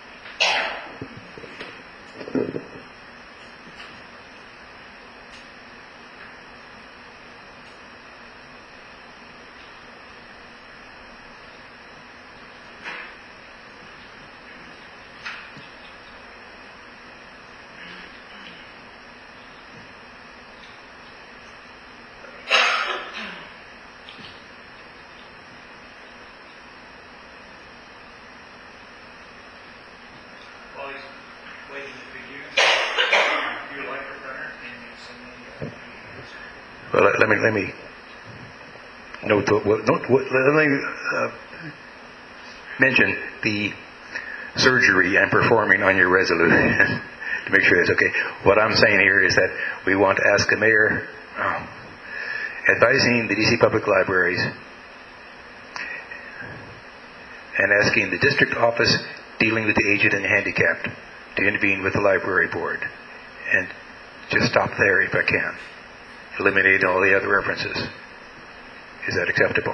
While he's waiting for you, if you would like a printer, can you send me uh, Well, let, let me let me note. The, well, note what, let me uh, mention the surgery I'm performing on your resolution to make sure it's okay. What I'm saying here is that we want to ask the mayor uh, advising the D C Public Libraries and asking the district office dealing with the aged and handicapped to intervene with the library board. And just stop there if I can. Eliminate all the other references. Is that acceptable?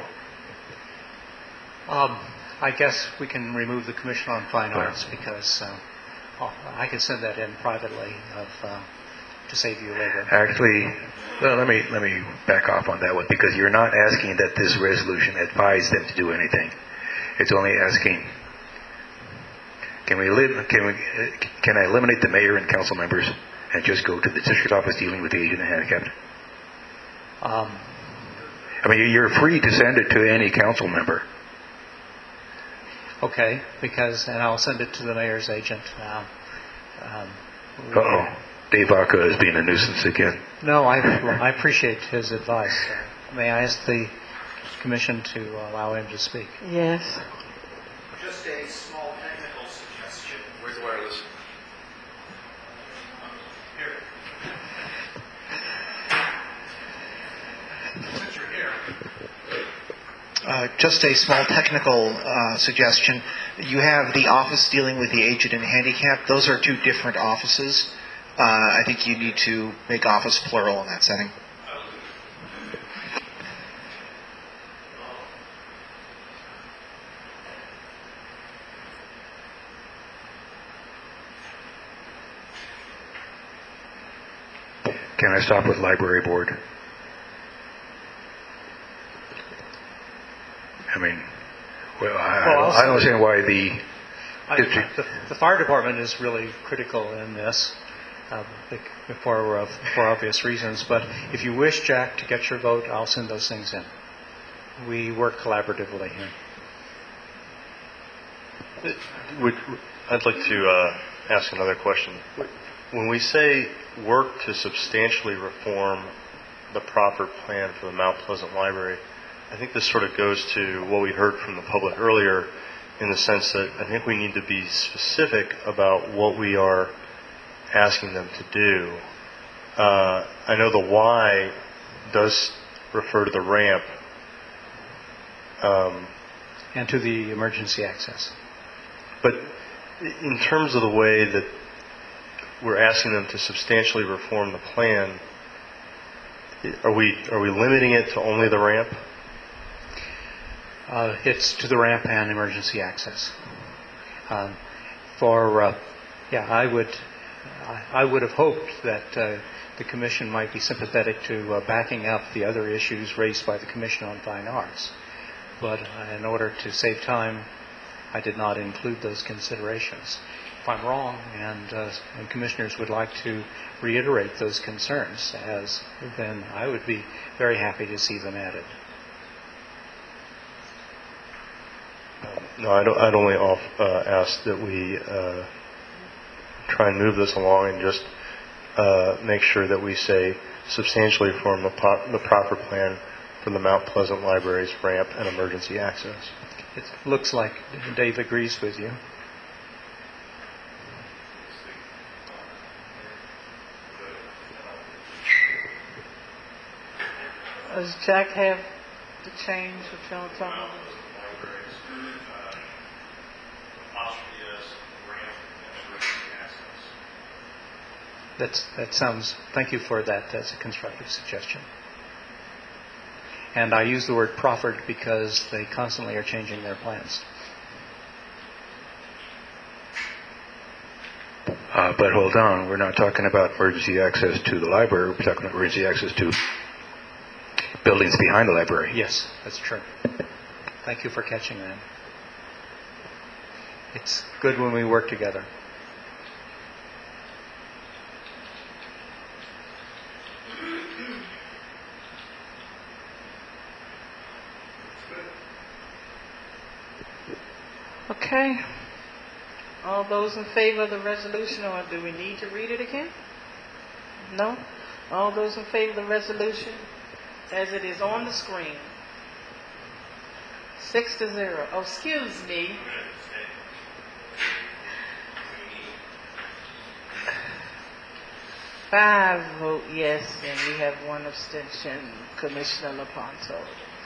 Um, I guess we can remove the Commission on Fine Arts because uh, oh, I can send that in privately of, uh, to save you later. Actually, well, let me let me back off on that one because you're not asking that this resolution advise them to do anything. It's only asking, can we live? Can we? Can I eliminate the mayor and council members and just go to the district office dealing with the aged and handicapped? Um, I mean, you're free to send it to any council member. okay, because and I'll send it to the mayor's agent. Um, um, Uh oh, Dave Vaca is being a nuisance again. No, I I appreciate his advice. Uh, may I ask the Commission to allow him to speak? Yes. just a small technical suggestion. Where's the wireless? Here. Since you're here. Uh, just a small technical uh, suggestion. You have the office dealing with the aged and handicapped. Those are two different offices. Uh, I think you need to make office plural in that setting. Can I stop with library board? I mean, well, I, Well, I don't understand why the I, the, the fire department is really critical in this uh, for, uh, for obvious reasons. But if you wish, Jack, to get your vote, I'll send those things in. We work collaboratively here. It would, I'd like to uh, ask another question. When we say work to substantially reform the proper plan for the Mount Pleasant Library, I think this sort of goes to what we heard from the public earlier in the sense that I think we need to be specific about what we are asking them to do. Uh, I know the why does refer to the ramp. Um, and to the emergency access. But in terms of the way that we're asking them to substantially reform the plan, are we are we limiting it to only the ramp? Uh, it's to the ramp and emergency access. Um, for uh, yeah, I would I, I would have hoped that uh, the Commission might be sympathetic to uh, backing up the other issues raised by the Commission on Fine Arts, but uh, in order to save time, I did not include those considerations. If I'm wrong, and, uh, and commissioners would like to reiterate those concerns, as then I would be very happy to see them added. No, I'd, I'd only off, uh, ask that we uh, try and move this along and just uh, make sure that we say substantially reform the, po- the proper plan for the Mount Pleasant Library's ramp and emergency access. It looks like Dave agrees with you. Does Jack have the change that y'all talking about? That's, that sounds, thank you for that. That's a constructive suggestion. And I use the word proffered because they constantly are changing their plans. Uh, but hold on, we're not talking about emergency access to the library. We're talking about emergency access to buildings behind the library. Yes, that's true. Thank you for catching that. It's good when we work together. Okay. All those in favor of the resolution, or do we need to read it again? No? All those in favor of the resolution as it is on the screen? Six to zero. Oh, excuse me. Five vote yes, and we have one abstention, Commissioner Lepanto.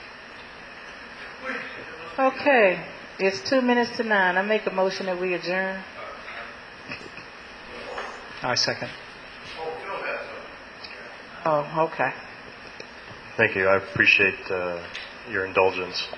Okay. It's two minutes to nine. I make a motion that we adjourn. I second. Oh, okay. Thank you. I appreciate uh, your indulgence.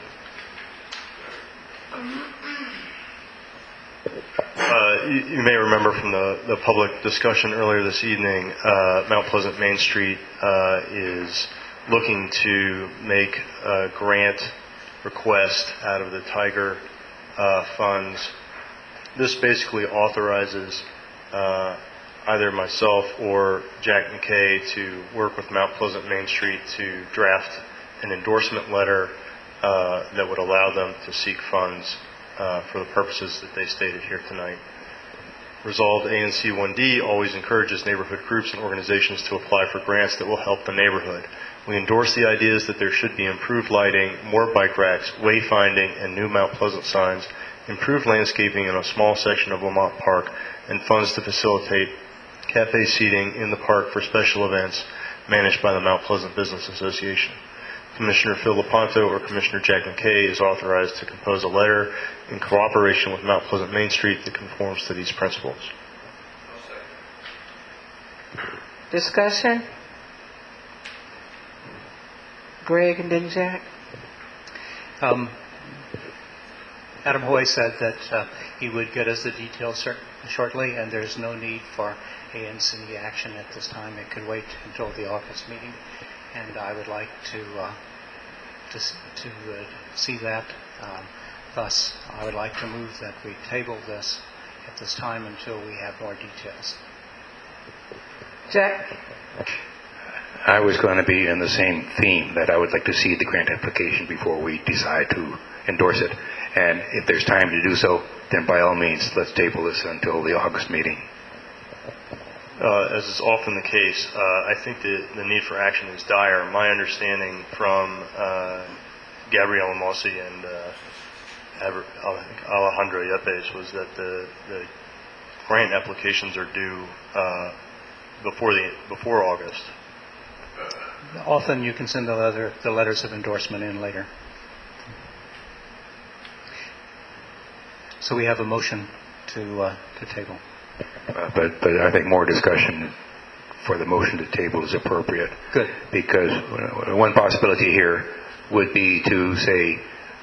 Uh, you, you may remember from the, the public discussion earlier this evening, uh, Mount Pleasant Main Street uh, is looking to make a grant request out of the Tiger uh, funds. This basically authorizes uh, either myself or Jack McKay to work with Mount Pleasant Main Street to draft an endorsement letter uh, that would allow them to seek funds uh, for the purposes that they stated here tonight. Resolved, A N C one D always encourages neighborhood groups and organizations to apply for grants that will help the neighborhood. We endorse the ideas that there should be improved lighting, more bike racks, wayfinding, and new Mount Pleasant signs, improved landscaping in a small section of Lamont Park, and funds to facilitate cafe seating in the park for special events managed by the Mount Pleasant Business Association. Commissioner Phil Lepanto or Commissioner Jack McKay is authorized to compose a letter in cooperation with Mount Pleasant Main Street that conforms to these principles. Discussion? Greg and then Jack. Um, Adam Hoy said that uh, he would get us the details cer- shortly, and there's no need for A N C action at this time. It could wait until the August meeting, and I would like to uh, to, s- to uh, see that. Um, thus, I would like to move that we table this at this time until we have more details. Jack? I was going to be in the same theme, that I would like to see the grant application before we decide to endorse it. And if there's time to do so, then by all means, let's table this until the August meeting. Uh, as is often the case, uh, I think the, the need for action is dire. My understanding from uh, Gabriela Mossi and uh, Aber- Alejandro Yepes was that the, the grant applications are due uh, before the before August. Often you can send the, letter, the letters of endorsement in later. So we have a motion to uh, to table. Uh, but, but I think more discussion for the motion to table is appropriate. Good. Because one possibility here would be to say,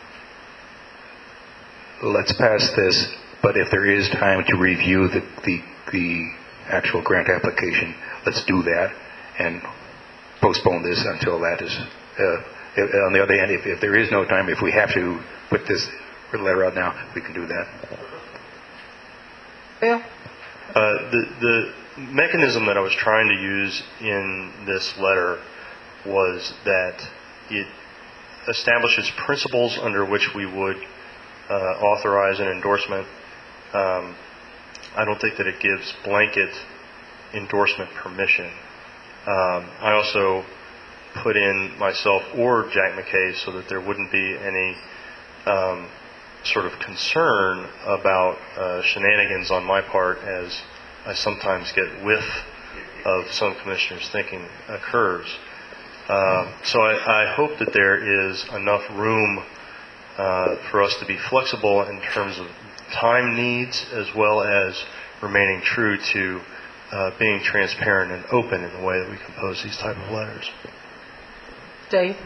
let's pass this, but if there is time to review the, the, the actual grant application, let's do that and postpone this until that is, uh, if, on the other hand, if, if there is no time, if we have to put this letter out now, we can do that. Bill? Uh, the, the mechanism that I was trying to use in this letter was that it establishes principles under which we would uh, authorize an endorsement. Um, I don't think that it gives blanket endorsement permission. Um, I also put in myself or Jack McKay so that there wouldn't be any um, sort of concern about uh, shenanigans on my part, as I sometimes get whiff of some commissioners thinking occurs. Um, so I, I hope that there is enough room uh, for us to be flexible in terms of time needs as well as remaining true to uh, being transparent and open in the way that we compose these type of letters. Dave?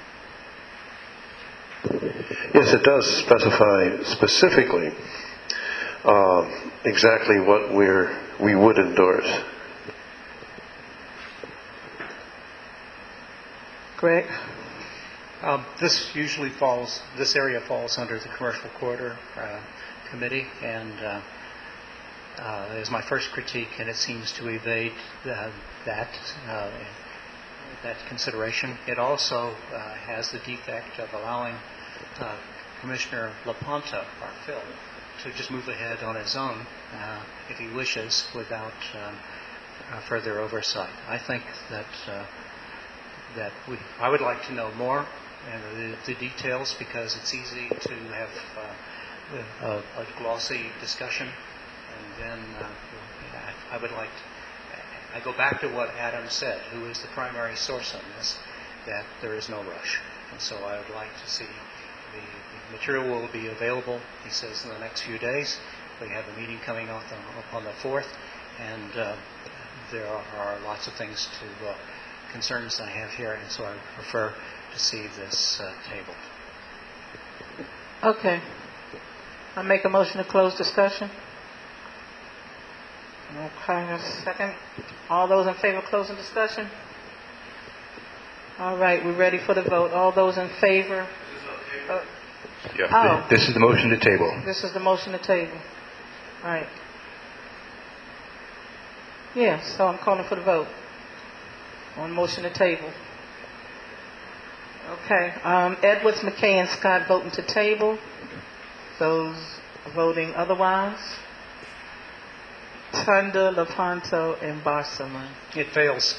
Yes, it does specify specifically um, exactly what we're we would endorse. Greg? Um, this usually falls, this area falls under the Commercial Corridor uh, Committee, and uh, uh, is my first critique, and it seems to evade uh, that uh, that consideration. It also uh, has the defect of allowing uh, Commissioner Lepanto, or Phil, to just move ahead on his own uh, if he wishes without um, uh, further oversight. I think that uh, that we, I would like to know more and the, the details, because it's easy to have uh, a, a glossy discussion, and then uh, I would like to, I go back to what Adam said, who is the primary source on this, that there is no rush. And so I would like to see the, the material will be available, he says, in the next few days. We have a meeting coming up on, up on the fourth, and uh, there are, are lots of things to uh, concerns I have here, and so I prefer to see this uh, table. Okay. I make a motion to close discussion. Okay, a second. All those in favor of closing discussion? All right, we're ready for the vote. All those in favor? Uh, Yeah. oh, This is the motion to table. this is the motion to table. All right. Yes, so I'm calling for the vote on motion to table. Okay. Um, Edwards, McKay, and Scott voting to table. Those voting otherwise? Tunda, Lepanto, and Barcelona. It fails.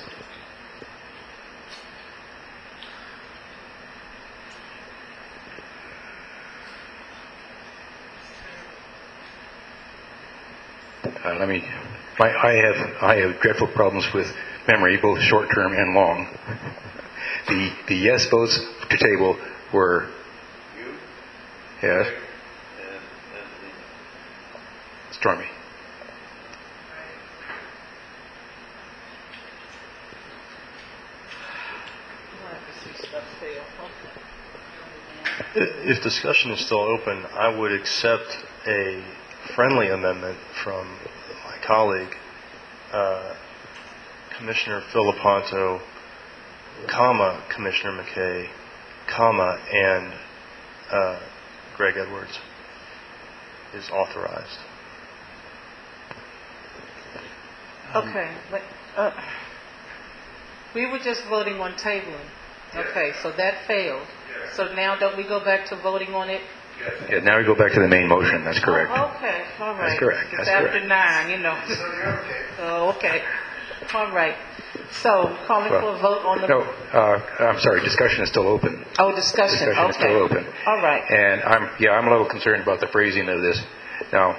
Uh, let me. My, I have I have dreadful problems with memory, both short term and long. The the yes votes to table were. Yes. Stormy. If discussion is still open, I would accept a friendly amendment from my colleague, uh, Commissioner Phil Lepanto, comma, Commissioner McKay, comma, and uh, Greg Edwards is authorized. Okay, but uh, we were just voting on tabling. Okay, so that failed. So now don't we go back to voting on it? Yeah, now we go back to the main motion. That's correct. Oh, okay, all right. That's correct. It's That's after correct. nine, you know. Oh, okay. All right. So calling Well, for a vote on the. No, uh, I'm sorry. Discussion is still open. Oh, discussion. Discussion okay. is still open. All right. And I'm yeah, I'm a little concerned about the phrasing of this. Now,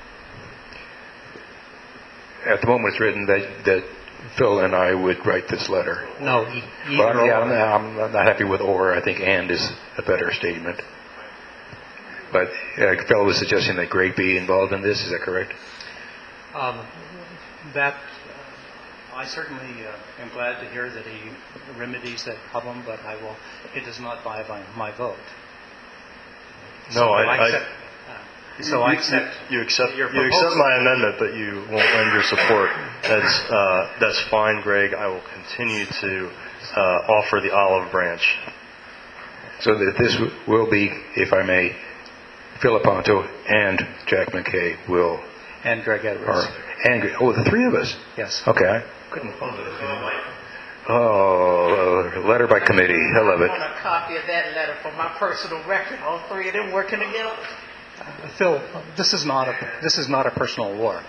at the moment, it's written that that Phil and I would write this letter. No, e- Well, either yeah, or. I'm, I'm not happy with or. I think and is a better statement. But uh, Phil was suggesting that Greg be involved in this. Is that correct? Um, that uh, I certainly uh, am glad to hear that he remedies that problem, but I will. It does not buy my, my vote. No, So I- I- accept, uh, so you, I you- accept. You accept. your You accept proposal. my amendment, but you won't lend your support. That's uh, that's fine, Greg. I will continue to uh, offer the olive branch. So that this w- will be, if I may, Phil Lepanto and Jack McKay will. And Greg Edwards. Are, and oh, the three of us. Yes. Okay, I couldn't follow it. Oh, uh, letter by committee. I love I it. want a copy of that letter for my personal record. All three of them working together. Uh, Phil, this is not a this is not a personal war.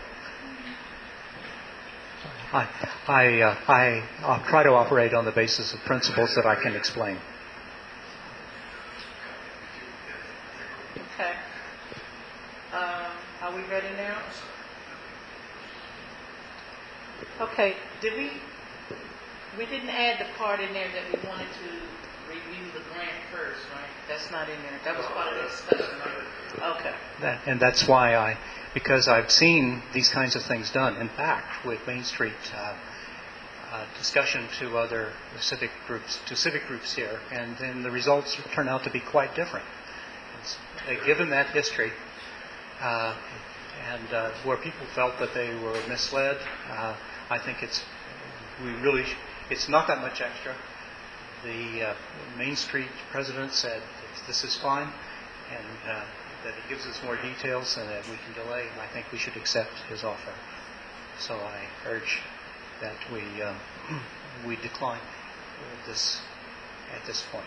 I I uh, I I'll try to operate on the basis of principles that I can explain. Okay. Um, are we ready now? Okay. Did we? We didn't add the part in there that we wanted to review the grant first, right? That's not in there. That was part of the discussion, right? Okay. That, and that's why I, because I've seen these kinds of things done. In fact, with Main Street uh, uh, discussion to other civic groups, to civic groups here, and then the results turn out to be quite different. It's, uh, given that history, uh, and uh, where people felt that they were misled, uh, I think it's we really it's not that much extra. The uh, Main Street president said this is fine, and uh, that it gives us more details and that we can delay, and I think we should accept his offer. So I urge that we um, we decline this at this point.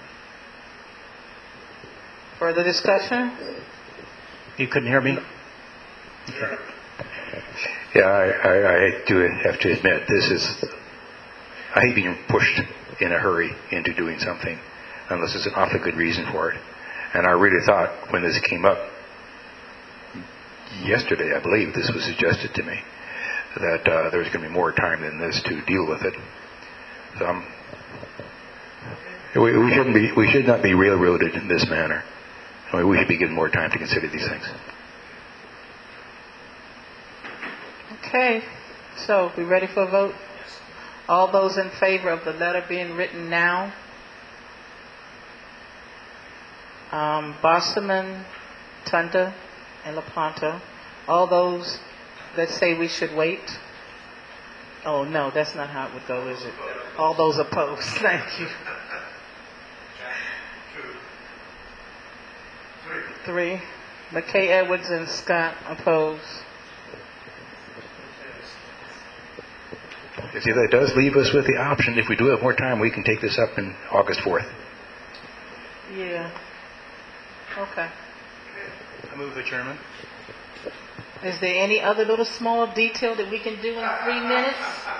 Further discussion? You couldn't hear me? Okay. Yeah, I, I, I do have to admit, this is, I hate being pushed in a hurry into doing something unless there's an awfully good reason for it. And I really thought when this came up yesterday, I believe this was suggested to me, that uh, there was going to be more time than this to deal with it. So um, we, we shouldn't be, we should not be railroaded in this manner. I mean, we should be given more time to consider these things. Okay, so we ready for a vote? All those in favor of the letter being written now? Um, Bosserman, Tunda, and LaPlanta. All those that say we should wait? Oh, no, that's not how it would go, is it? All those opposed. Thank you. Three. McKay, Edwards, and Scott opposed. See, that does leave us with the option, if we do have more time, we can take this up in August fourth. Yeah. Okay. I move adjournment. Is there any other little small detail that we can do in three minutes?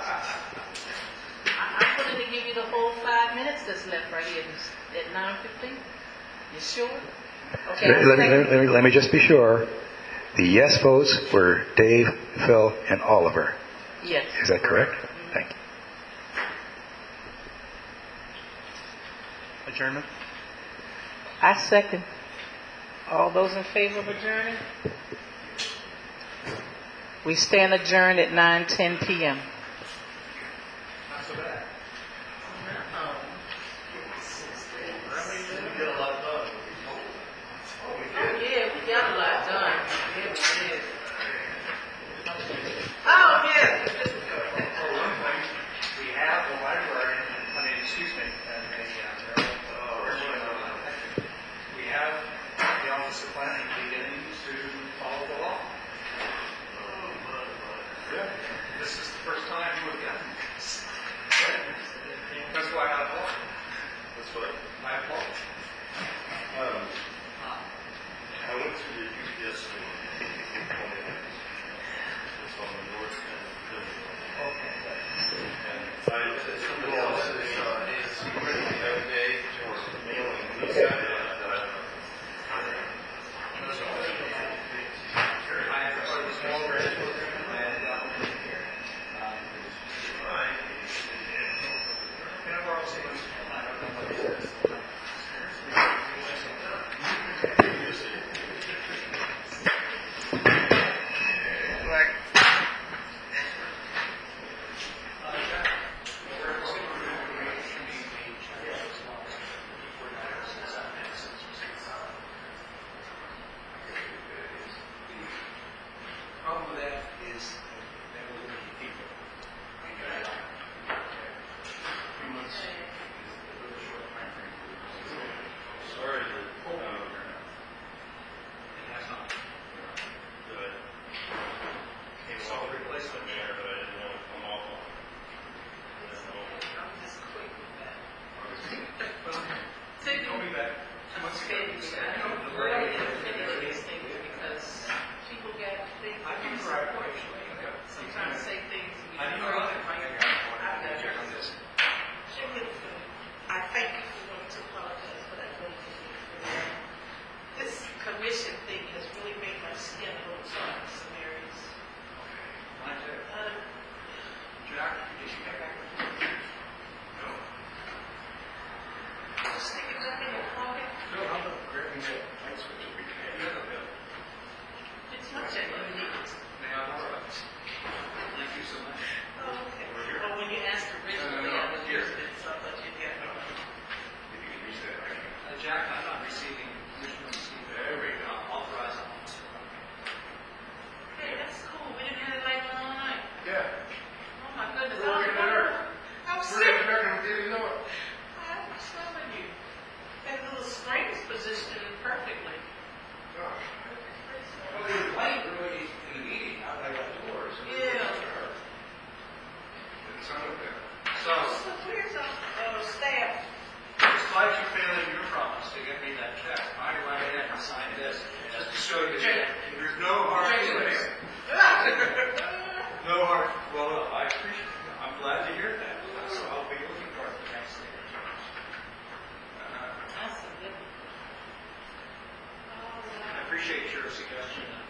I- I'm willing to give you the whole five minutes that's left right here at nine fifteen. You sure? Okay. Let, let, me, second. let, me, let me just be sure. The yes votes were Dave, Phil, and Oliver. Yes. Is that correct? Thank you. Adjournment? I second. All those in favor of adjourning? We stand adjourned at nine ten p.m. Not so bad. Oh, yeah, we got a lot done. Yeah, we did. Oh, yeah. We have the library, I mean, excuse me, and the, uh, we have the Office of Planning beginning to follow the law. Yeah. This is the first time we've gotten this. to get me that check. I went ahead and signed this just to show you that there's no hard feelings. No hard. Well, I appreciate. I'm glad to hear that. So I'll be looking for it next thing. Uh, I appreciate your suggestion.